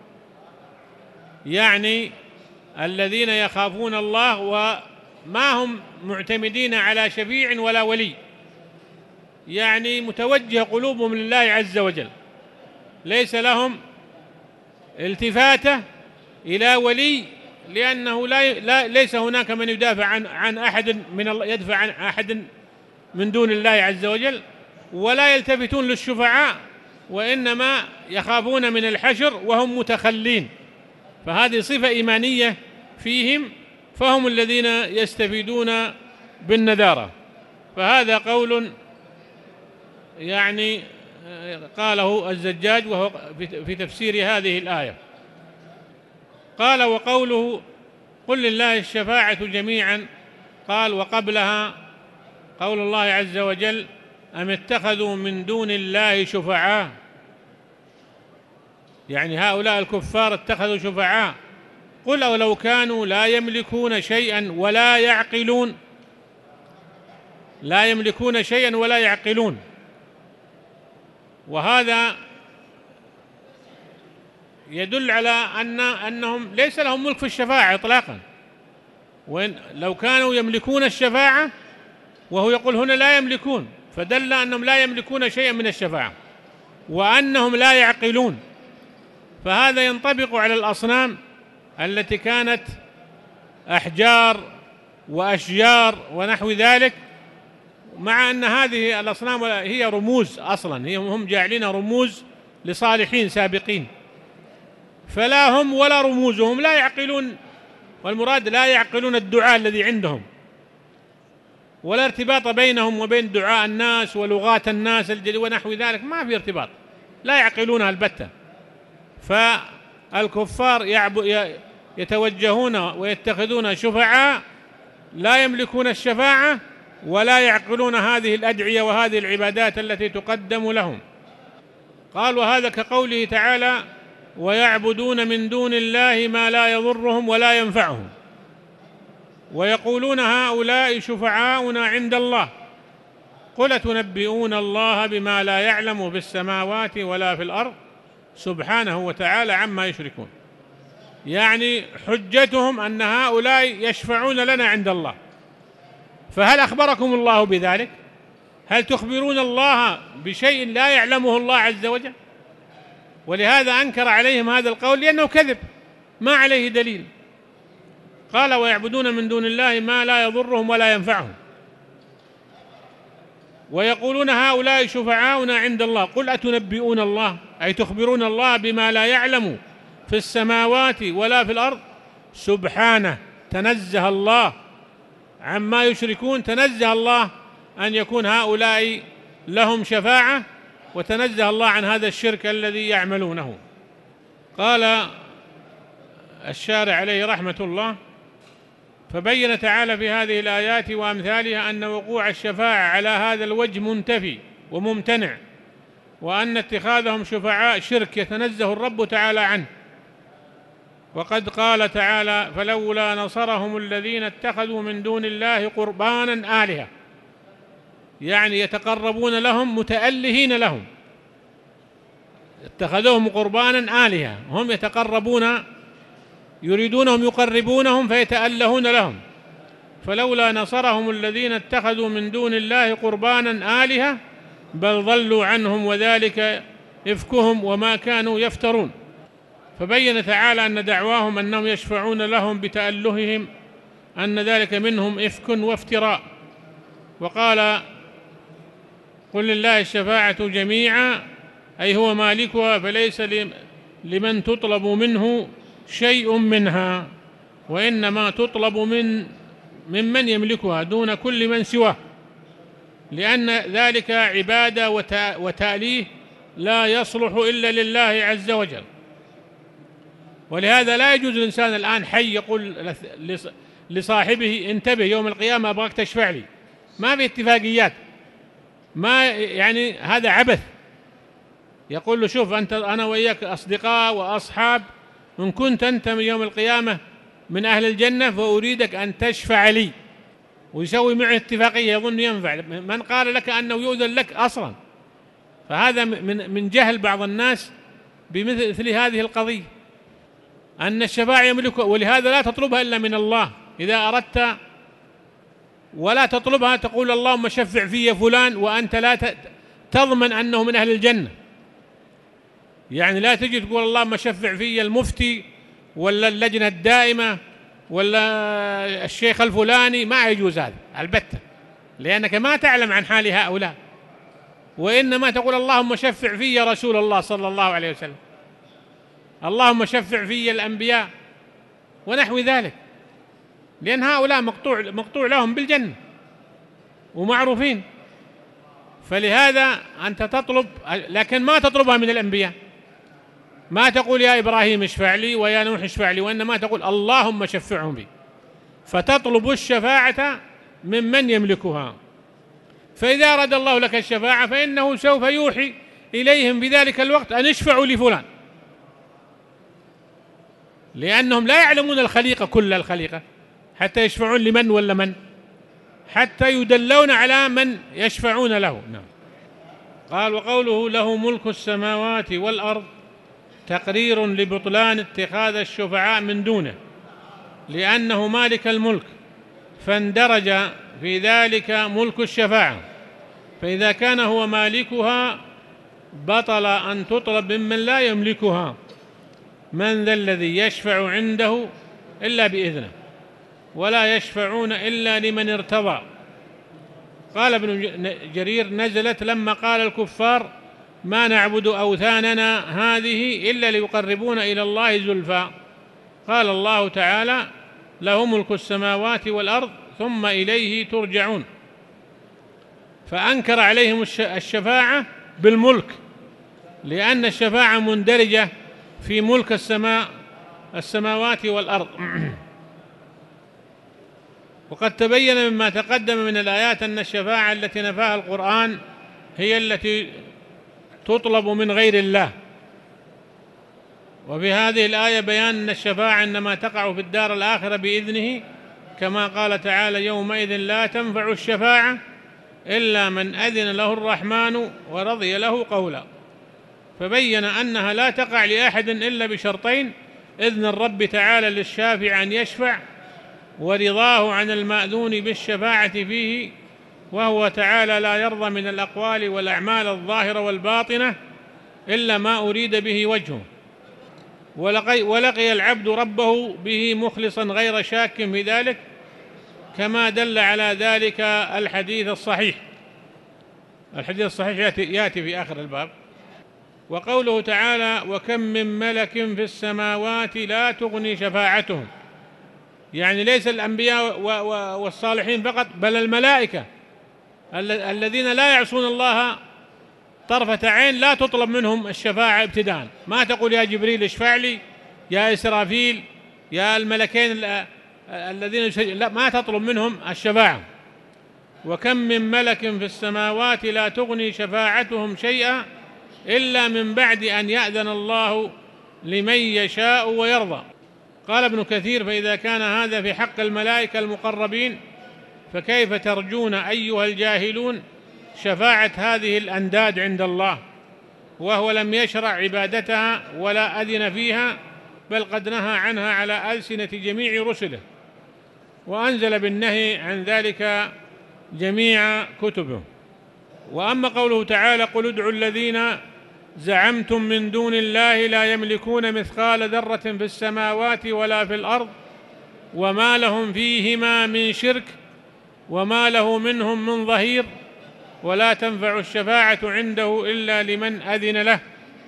يعني الذين يخافون الله وما هم معتمدين على شفيع ولا ولي، يعني متوجه قلوبهم لله عز وجل، ليس لهم التفاتة إلى ولي، لأنه لا, لا ليس هناك من يدافع عن عن أحد من الله، يدفع عن أحد من دون الله عز وجل، ولا يلتفتون للشفعاء، وإنما يخافون من الحشر وهم متخلين. فهذه صفة إيمانية فيهم، فهم الذين يستفيدون بالنذارة. فهذا قول يعني قاله الزجاج وهو في تفسير هذه الآية. قال: وقوله قل لله الشفاعة جميعا، قال: وقبلها قول الله عز وجل: أم اتخذوا من دون الله شفعاء، يعني هؤلاء الكفار اتخذوا شفعاء. قل أولو كانوا لا يملكون شيئا ولا يعقلون، لا يملكون شيئا ولا يعقلون. وهذا يدل على أن أنهم ليس لهم ملك في الشفاعة إطلاقا، وإن لو كانوا يملكون الشفاعة، وهو يقول هنا لا يملكون، فدل أنهم لا يملكون شيئا من الشفاعة، وأنهم لا يعقلون. فهذا ينطبق على الأصنام التي كانت أحجار وأشجار ونحو ذلك، مع أن هذه الأصنام هي رموز أصلا، هم جاعلين رموز لصالحين سابقين، فلا هم ولا رموزهم لا يعقلون، والمراد لا يعقلون الدعاء الذي عندهم، ولا ارتباط بينهم وبين دعاء الناس ولغات الناس ونحو ذلك، ما في ارتباط، لا يعقلونها البتة. فالكفار يتوجهون ويتخذون شفعاء لا يملكون الشفاعة ولا يعقلون هذه الأدعية وهذه العبادات التي تقدم لهم. قال: وهذا كقوله تعالى: ويعبدون من دون الله ما لا يضرهم ولا ينفعهم، ويقولون هؤلاء شفعاؤنا عند الله، قل أتنبئون الله بما لا يعلم في السماوات ولا في الأرض سبحانه وتعالى عما يشركون. يعني حجتهم أن هؤلاء يشفعون لنا عند الله، فهل أخبركم الله بذلك؟ هل تخبرون الله بشيء لا يعلمه الله عز وجل؟ ولهذا أنكر عليهم هذا القول، لأنه كذب ما عليه دليل. قال: ويعبدون من دون الله ما لا يضرهم ولا ينفعهم، ويقولون هؤلاء شفعاؤنا عند الله، قل أتنبئون الله، أي تخبرون الله بما لا يعلم في السماوات ولا في الأرض سبحانه، تنزه الله عما يشركون، تنزه الله أن يكون هؤلاء لهم شفاعة، وتنزه الله عن هذا الشرك الذي يعملونه. قال الشارع عليه رحمة الله: فبين تعالى في هذه الآيات وأمثالها أن وقوع الشفاعة على هذا الوجه منتفي وممتنع، وأن اتخاذهم شفعاء شرك يتنزه الرب تعالى عنه. وقد قال تعالى: فلولا نصرهم الذين اتخذوا من دون الله قربانا آلهة، يعني يتقربون لهم متألهين لهم، اتخذوهم قربانا آلهة، هم يتقربون يريدونهم يقربونهم فيتألهون لهم. فلولا نصرهم الذين اتخذوا من دون الله قربانا آلهة بل ضلوا عنهم وذلك إفكهم وما كانوا يفترون. فبين تعالى أن دعواهم أنهم يشفعون لهم بتألههم أن ذلك منهم إفك وافتراء. وقال: قل لله الشفاعة جميعا، أي هو مالكها، فليس لمن تطلب منه شيء منها، وإنما تطلب من ممن يملكها دون كل من سواه، لأن ذلك عبادة وتأليه لا يصلح إلا لله عز وجل. ولهذا لا يجوز الإنسان الآن حي يقول لصاحبه: انتبه يوم القيامة أبغاك تشفع لي، ما في اتفاقيات، ما يعني هذا عبث. يقول له: شوف أنت أنا وإياك أصدقاء وأصحاب، إن كنت أنت من يوم القيامة من أهل الجنة فأريدك أن تشفع لي، ويسوي معه اتفاقية يظن ينفع. من قال لك أنه يؤذن لك أصلا؟ فهذا من من جهل بعض الناس بمثل هذه القضية، أن الشفاعة يملكها، ولهذا لا تطلبها إلا من الله إذا أردت، ولا تطلبها تقول اللهم شفع في فلان وأنت لا تضمن أنه من أهل الجنة. يعني لا تجي تقول اللهم شفع في المفتي ولا اللجنة الدائمة ولا الشيخ الفلاني، ما يجوز هذا البتة، لأنك ما تعلم عن حال هؤلاء، وإنما تقول اللهم شفع في يا رسول الله صلى الله عليه وسلم، اللهم شفع في الأنبياء ونحو ذلك، لأن هؤلاء مقطوع مقطوع لهم بالجنة ومعروفين. فلهذا أنت تطلب، لكن ما تطلبها من الأنبياء، ما تقول يا إبراهيم اشفع لي ويا نوح اشفع لي، وإنما تقول اللهم شفعهم بي، فتطلب الشفاعة ممن يملكها. فإذا أراد الله لك الشفاعة فإنه سوف يوحي إليهم بذلك الوقت أن اشفعوا لفلان، لأنهم لا يعلمون الخليقة كل الخليقة حتى يشفعون لمن ولا من، حتى يدلون على من يشفعون له. نعم. قال وقوله له ملك السماوات والأرض تقرير لبطلان اتخاذ الشفعاء من دونه، لأنه مالك الملك، فاندرج في ذلك ملك الشفاعة، فإذا كان هو مالكها بطل أن تطلب ممن لا يملكها. من ذا الذي يشفع عنده إلا بإذنه ولا يشفعون إلا لمن ارتضى. قال ابن جرير نزلت لما قال الكفار ما نعبد أوثاننا هذه إلا ليقربون إلى الله زلفى. قال الله تعالى له ملك السماوات والأرض ثم إليه ترجعون، فأنكر عليهم الشفاعة بالملك، لأن الشفاعة مندرجة في ملك السماء السماوات والأرض. وقد تبين مما تقدم من الآيات أن الشفاعة التي نفاها القرآن هي التي تطلب من غير الله. وفي هذه الآية بيان أن الشفاعة إنما تقع في الدار الآخرة بإذنه، كما قال تعالى يومئذ لا تنفع الشفاعة إلا من أذن له الرحمن ورضي له قولا. فبين أنها لا تقع لأحد إلا بشرطين: إذن الرب تعالى للشافع أن يشفع، ورضاه عن المأذون بالشفاعة فيه، وهو تعالى لا يرضى من الأقوال والأعمال الظاهرة والباطنة إلا ما أريد به وجهه، ولقي, ولقي العبد ربه به مخلصا غير شاك في ذلك، كما دل على ذلك الحديث الصحيح. الحديث الصحيح يأتي, يأتي في آخر الباب. وقوله تعالى وكم من ملك في السماوات لا تغني شفاعتهم، يعني ليس الأنبياء والصالحين فقط، بل الملائكة الذين لا يعصون الله طرفة عين لا تطلب منهم الشفاعة ابتداء. ما تقول يا جبريل اشفع لي، يا إسرافيل، يا الملكين الذين، لا، ما تطلب منهم الشفاعة. وكم من ملك في السماوات لا تغني شفاعتهم شيئا إلا من بعد أن يأذن الله لمن يشاء ويرضى. قال ابن كثير فإذا كان هذا في حق الملائكة المقربين فكيف ترجون أيها الجاهلون شفاعة هذه الأنداد عند الله، وهو لم يشرع عبادتها ولا أذن فيها، بل قد نهى عنها على ألسنة جميع رسله، وأنزل بالنهي عن ذلك جميع كتبه. وأما قوله تعالى قل ادعوا الذين زعمتم من دون الله لا يملكون مثقال ذرة في السماوات ولا في الأرض وما لهم فيهما من شرك وما له منهم من ظهير ولا تنفع الشفاعة عنده إلا لمن أذن له.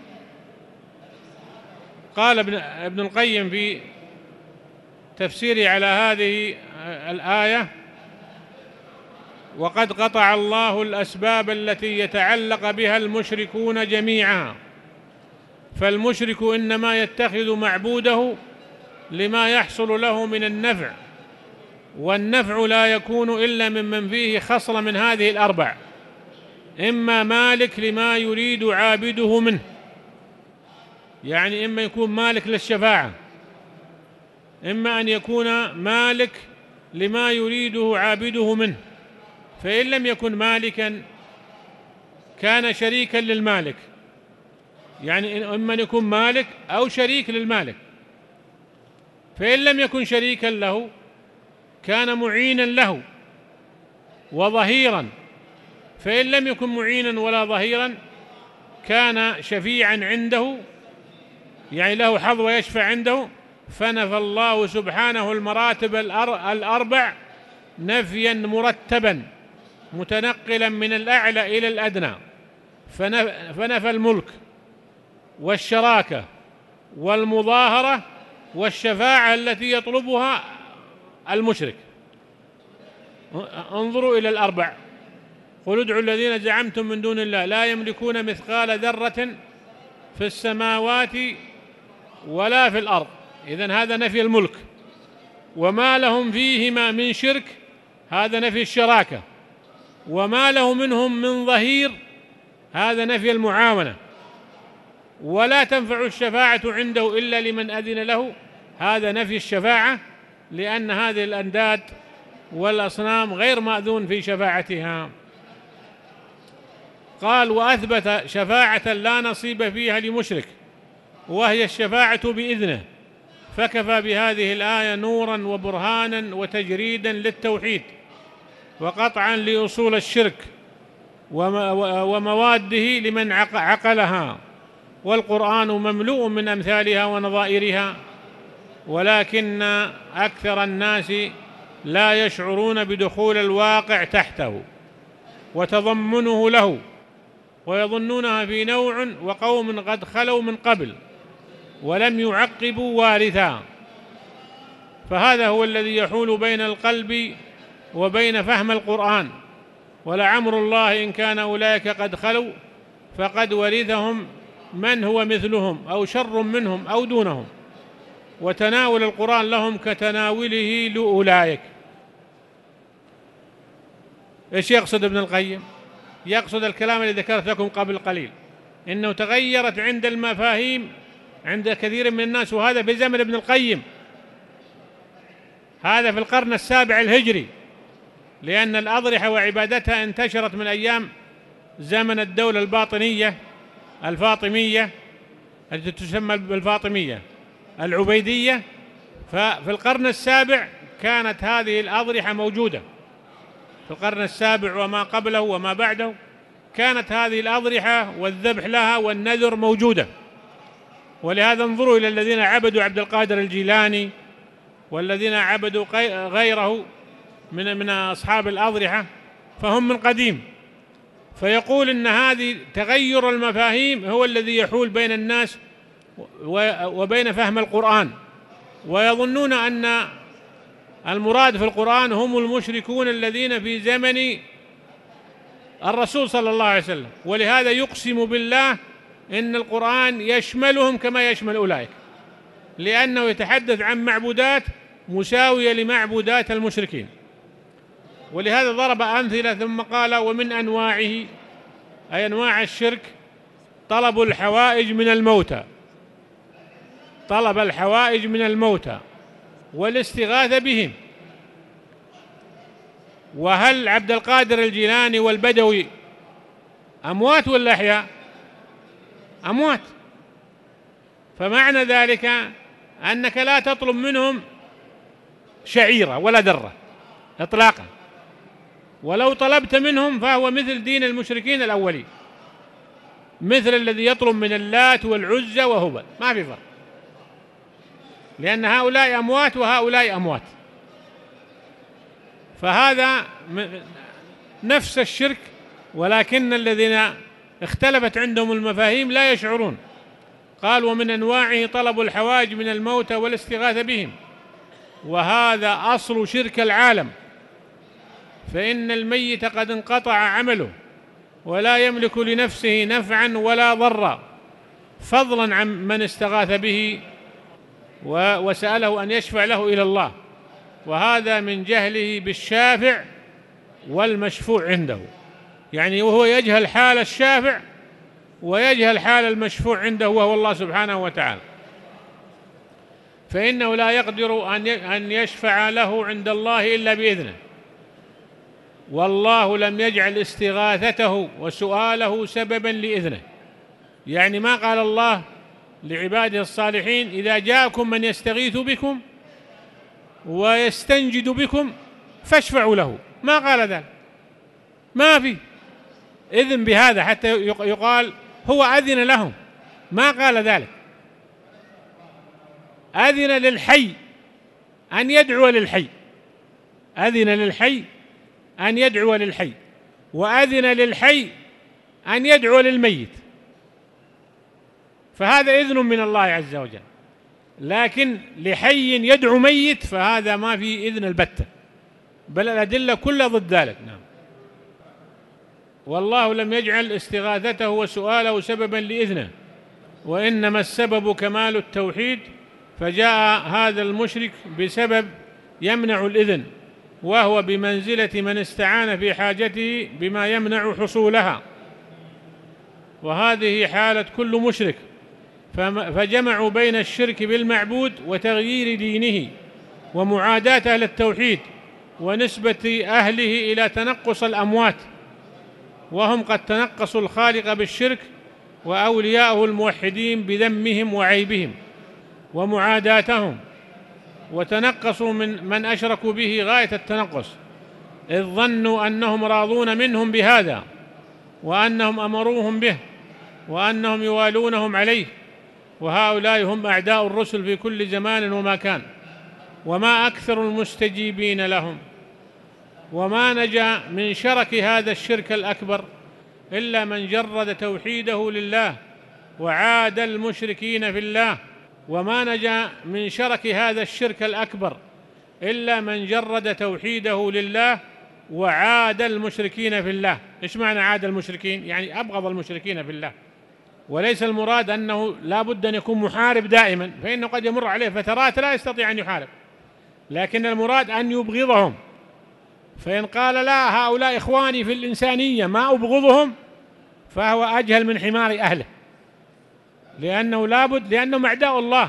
قال ابن القيم في تفسيره على هذه الآية وقد قطع الله الأسباب التي يتعلق بها المشركون جميعا، فالمشرك إنما يتخذ معبوده لما يحصل له من النفع، والنفع لا يكون إلا ممن فيه خصلة من هذه الأربع: إما مالك لما يريد عابده منه، يعني إما يكون مالك للشفاعة، إما أن يكون مالك لما يريده عابده منه، فإن لم يكن مالكا كان شريكا للمالك، يعني إما أن يكون مالك أو شريك للمالك. فإن لم يكن شريكا له كان معينا له وظهيرا، فإن لم يكن معينا ولا ظهيرا كان شفيعا عنده، يعني له حظ ويشفع عنده. فنفى الله سبحانه المراتب الأربع نفيا مرتبا متنقلا من الأعلى إلى الأدنى، فنفى الملك والشراكة والمظاهرة والشفاعة التي يطلبها المشرك. انظروا إلى الأربع: قل ادعوا الذين زعمتم من دون الله لا يملكون مثقال ذرة في السماوات ولا في الأرض. إذن هذا نفي الملك. وما لهم فيهما من شرك، هذا نفي الشراكة. وما له منهم من ظهير، هذا نفي المعاونة. ولا تنفع الشفاعة عنده إلا لمن أذن له، هذا نفي الشفاعة، لأن هذه الأنداد والأصنام غير مأذون في شفاعتها. قال: وأثبت شفاعة لا نصيب فيها لمشرك، وهي الشفاعة بإذنه، فكفى بهذه الآية نورا وبرهانا وتجريدا للتوحيد وقطعا لأصول الشرك ومواده لمن عقلها. والقرآن مملوء من أمثالها ونظائرها، ولكن أكثر الناس لا يشعرون بدخول الواقع تحته وتضمنه له، ويظنونها في نوع وقوم قد خلوا من قبل ولم يعقبوا وارثا. فهذا هو الذي يحول بين القلب وبين فهم القرآن. ولعمر الله إن كان أولئك قد خلوا فقد ورثهم من هو مثلهم أو شر منهم أو دونهم، وتناول القرآن لهم كتناوله لأولئك. إيش يقصد ابن القيم؟ يقصد الكلام الذي ذكرت لكم قبل قليل، إنه تغيرت عند المفاهيم عند كثير من الناس، وهذا في زمن ابن القيم، هذا في القرن السابع الهجري، لأن الأضرحة وعبادتها انتشرت من أيام زمن الدولة الباطنية الفاطمية التي تسمى بالفاطمية العبيدية. ففي القرن السابع كانت هذه الأضرحة موجودة، في القرن السابع وما قبله وما بعده كانت هذه الأضرحة والذبح لها والنذر موجودة. ولهذا انظروا إلى الذين عبدوا عبد القادر الجيلاني والذين عبدوا غيره من من أصحاب الأضرحة، فهم من قديم. فيقول إن هذه تغير المفاهيم هو الذي يحول بين الناس وبين فهم القرآن، ويظنون أن المراد في القرآن هم المشركون الذين في زمن الرسول صلى الله عليه وسلم. ولهذا يقسم بالله إن القرآن يشملهم كما يشمل أولئك، لأنه يتحدث عن معبودات مساوية لمعبودات المشركين. ولهذا ضرب أمثلة ثم قال: ومن أنواعه، أي أنواع الشرك، طلب الحوائج من الموتى، طلب الحوائج من الموتى والاستغاثة بهم. وهل عبد القادر الجيلاني والبدوي أموات ولا أحياء؟ أموات. فمعنى ذلك أنك لا تطلب منهم شعيرة ولا ذرة إطلاقا، ولو طلبت منهم فهو مثل دين المشركين الأولين، مثل الذي يطلب من اللات والعزى وهبل، ما في فرق، لأن هؤلاء أموات وهؤلاء أموات. فهذا نفس الشرك، ولكن الذين اختلفت عندهم المفاهيم لا يشعرون. قال: ومن أنواعه طلب الحوائج من الموتى والاستغاثة بهم، وهذا أصل شرك العالم، فإن الميت قد انقطع عمله ولا يملك لنفسه نفعا ولا ضرا، فضلا عن من استغاث به وسأله أن يشفع له إلى الله، وهذا من جهله بالشافع والمشفوع عنده، يعني وهو يجهل حال الشافع ويجهل حال المشفوع عنده وهو الله سبحانه وتعالى، فإنه لا يقدر أن يشفع له عند الله إلا بإذنه. والله لم يجعل استغاثته وسؤاله سببا لإذنه. يعني ما قال الله لعباده الصالحين إذا جاءكم من يستغيث بكم ويستنجد بكم فاشفعوا له، ما قال ذلك، ما في إذن بهذا حتى يقال هو أذن لهم، ما قال ذلك. أذن للحي أن يدعو للحي، أذن للحي أن يدعو للحي، وأذن للحي أن يدعو للميت، فهذا إذن من الله عز وجل. لكن لحي يدعو ميت فهذا ما في إذن البتة، بل الأدلة كلها ضد ذلك. نعم. والله لم يجعل استغاثته وسؤاله سببا لإذنه، وإنما السبب كمال التوحيد، فجاء هذا المشرك بسبب يمنع الإذن، وهو بمنزلة من استعان في حاجته بما يمنع حصولها، وهذه حالة كل مشرك. فجمعوا بين الشرك بالمعبود وتغيير دينه ومعاداة أهل التوحيد ونسبة أهله إلى تنقص الأموات، وهم قد تنقصوا الخالق بالشرك، وأولياءه الموحدين بذمهم وعيبهم ومعاداتهم، وتنقصوا من من أشركوا به غاية التنقص، إذ ظنوا أنهم راضون منهم بهذا، وأنهم أمروهم به، وأنهم يوالونهم عليه، وهؤلاء هم أعداء الرسل في كل زمان ومكان، وما أكثر المستجيبين لهم. وما نجا من شرك هذا الشرك الأكبر إلا من جرد توحيده لله وعاد المشركين في الله، وما نجا من شرك هذا الشرك الأكبر إلا من جرد توحيده لله وعاد المشركين في الله. إيش معنى عاد المشركين؟ يعني أبغض المشركين في الله، وليس المراد أنه لا بد أن يكون محارب دائما، فإنه قد يمر عليه فترات لا يستطيع أن يحارب، لكن المراد أن يبغضهم. فإن قال لا هؤلاء إخواني في الإنسانية ما أبغضهم فهو أجهل من حمار أهله، لأنه لابد لأنهم أعداء الله،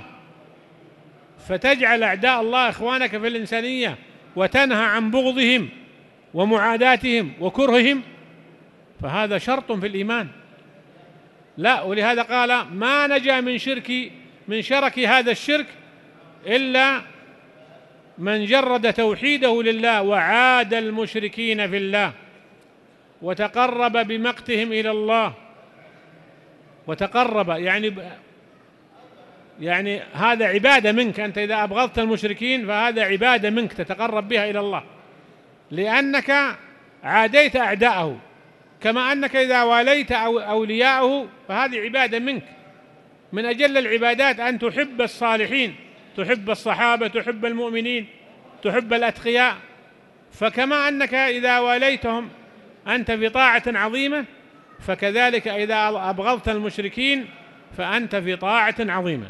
فتجعل أعداء الله إخوانك في الإنسانية وتنهى عن بغضهم ومعاداتهم وكرههم، فهذا شرط في الإيمان. لا، ولهذا قال ما نجا من شرك من شرك هذا الشرك إلا من جرد توحيده لله وعاد المشركين في الله وتقرب بمقتهم إلى الله. وتقرب يعني يعني هذا عبادة منك، أنت إذا أبغضت المشركين فهذا عبادة منك تتقرب بها إلى الله، لأنك عاديت أعداءه، كما أنك إذا واليت أولياءه فهذه عبادة منك. من أجل العبادات أن تحب الصالحين، تحب الصحابة، تحب المؤمنين، تحب الأتقياء، فكما أنك إذا واليتهم أنت في طاعة عظيمة، فكذلك إذا أبغضت المشركين فأنت في طاعة عظيمة.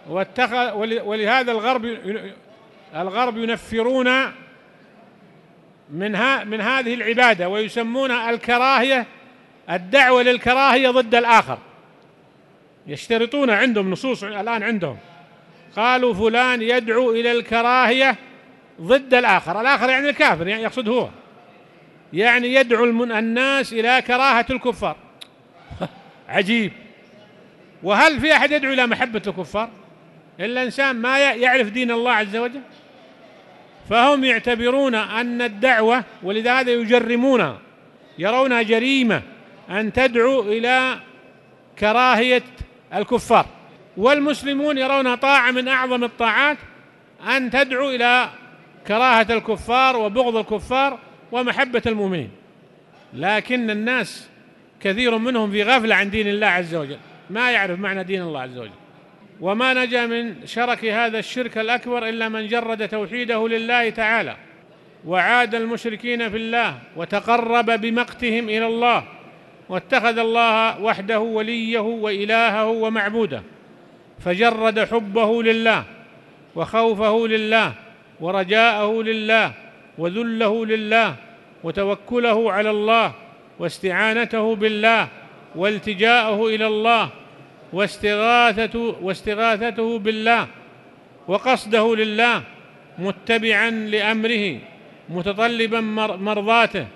ولهذا الغرب الغرب ينفرون من من هذه العبادة ويسمونها الكراهية، الدعوة للكراهية ضد الآخر. يشترطون عندهم نصوص الآن عندهم، قالوا فلان يدعو إلى الكراهية ضد الآخر، الآخر يعني الكافر، يعني يقصد هو، يعني يدعو الناس إلى كراهة الكفار. عجيب. وهل في أحد يدعو إلى محبة الكفار إلا إنسان ما يعرف دين الله عز وجل؟ فهم يعتبرون أن الدعوة، ولذلك يجرمونها، يرونها جريمة أن تدعو إلى كراهية الكفار، والمسلمون يرونها طاعة من أعظم الطاعات أن تدعو إلى كراهة الكفار وبغض الكفار ومحبة المؤمنين. لكن الناس كثير منهم في غفلة عن دين الله عز وجل، ما يعرف معنى دين الله عز وجل. وما نجا من شرك هذا الشرك الأكبر إلا من جرد توحيده لله تعالى وعاد المشركين في الله وتقرب بمقتهم إلى الله، واتخذ الله وحده وليه وإلهه ومعبوده، فجرد حبه لله وخوفه لله ورجاءه لله وذله لله وتوكله على الله واستعانته بالله والتجاءه إلى الله واستغاثته, واستغاثته بالله وقصده لله، متبعا لأمره متطلبا مرضاته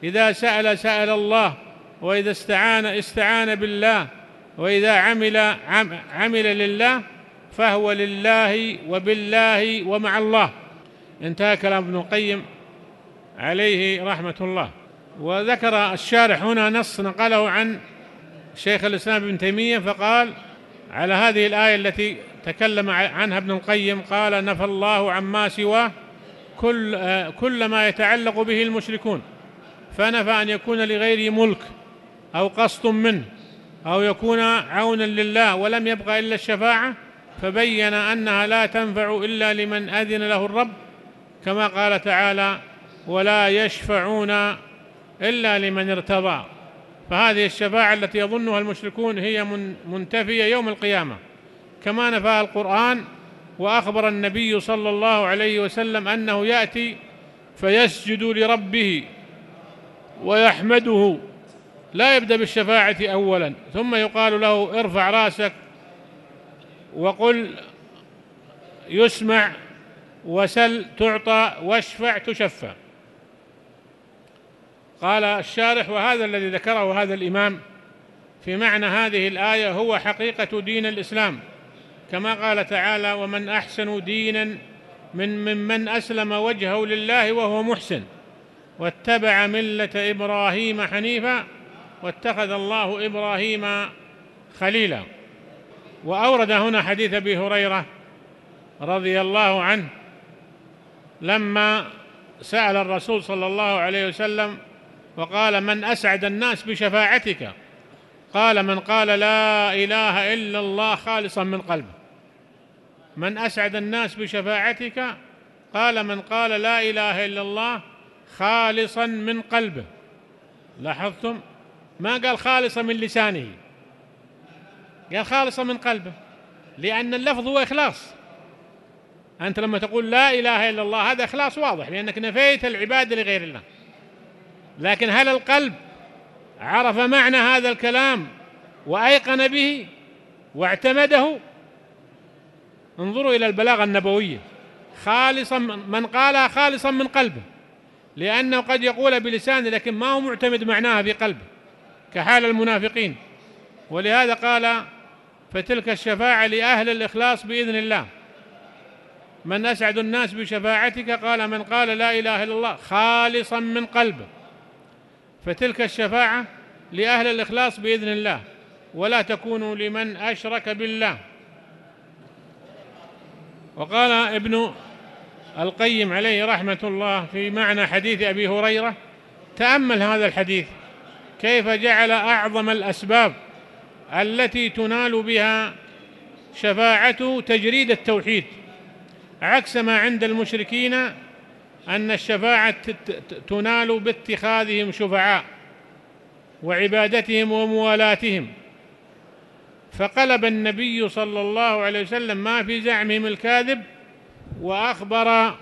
إذا سأل سأل الله، وإذا استعان استعان بالله، وإذا عمل عمل لله، فهو لله وبالله ومع الله. انتهى كلام ابن القيم عليه رحمة الله. وذكر الشارح هنا نص نقله عن شيخ الإسلام ابن تيمية، فقال على هذه الآية التي تكلم عنها ابن القيم، قال: نفى الله عما سواه كل, كل ما يتعلق به المشركون، فنفى أن يكون لغيره ملك أو قسط منه أو يكون عونا لله، ولم يبقى إلا الشفاعة، فبين أنها لا تنفع إلا لمن أذن له الرب، كما قال تعالى: ولا يشفعون إلا لمن ارتضى. فهذه الشفاعة التي يظنها المشركون هي منتفية يوم القيامة، كما نفاها القرآن. وأخبر النبي صلى الله عليه وسلم أنه يأتي فيسجد لربه ويحمده، لا يبدأ بالشفاعة أولا، ثم يقال له: ارفع رأسك وقل يسمع، وسل تعطى، واشفع تشفع. قال الشارح: وهذا الذي ذكره هذا الإمام في معنى هذه الآية هو حقيقة دين الإسلام، كما قال تعالى: ومن أحسن دينا من ممن أسلم وجهه لله وهو محسن واتبع ملة إبراهيم حنيفا واتخذ الله إبراهيم خليلا. وأورد هنا حديث أبي هريرة رضي الله عنه لما سأل الرسول صلى الله عليه وسلم وقال: من أسعد الناس بشفاعتك؟ قال: من قال لا إله إلا الله خالصا من قلبه. من أسعد الناس بشفاعتك؟ قال: من قال لا إله إلا الله خالصا من قلبه. لاحظتم؟ ما قال خالصا من لسانه، قال خالصا من قلبه، لأن اللفظ هو إخلاص. أنت لما تقول لا إله إلا الله هذا إخلاص واضح، لأنك نفيت العبادة لغير الله. لكن هل القلب عرف معنى هذا الكلام وأيقن به واعتمده؟ انظروا إلى البلاغة النبوية، خالصا من قالها خالصا من قلبه، لأنه قد يقول بلسانه لكن ما هو معتمد معناها في قلبه، كحال المنافقين. ولهذا قال: فتلك الشفاعة لأهل الإخلاص بإذن الله. من أسعد الناس بشفاعتك؟ قال: من قال لا إله إلا الله خالصا من قلبه. فتلك الشفاعة لأهل الإخلاص بإذن الله، ولا تكون لمن أشرك بالله. وقال ابن القيم عليه رحمة الله في معنى حديث أبي هريرة: تأمل هذا الحديث كيف جعل أعظم الأسباب التي تنال بها شفاعته تجريد التوحيد، عكس ما عند المشركين أن الشفاعة تنال باتخاذهم شفعاء وعبادتهم وموالاتهم. فقلب النبي صلى الله عليه وسلم ما في زعمهم الكاذب، وأخبر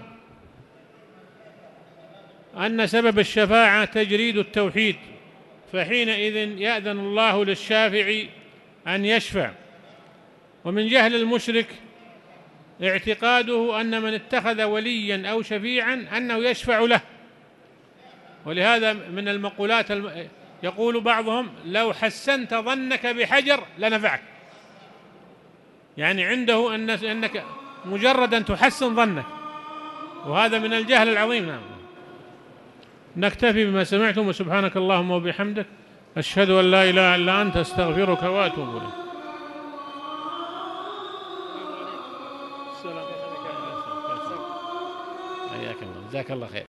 أن سبب الشفاعة تجريد التوحيد، فحينئذ يأذن الله للشافع أن يشفع. ومن جهل المشرك اعتقاده أن من اتخذ وليا أو شفيعا أنه يشفع له، ولهذا من المقولات الم... يقول بعضهم: لو حسنت ظنك بحجر لنفعك. يعني عنده أن أنك مجرد أن تحسن ظنك، وهذا من الجهل العظيم. نعم. نكتفي بما سمعتم، وسبحانك اللهم وبحمدك، أشهد أن لا إله إلا أنت، أستغفرك وأتوب إليك. حياك الله، جزاك الله خير.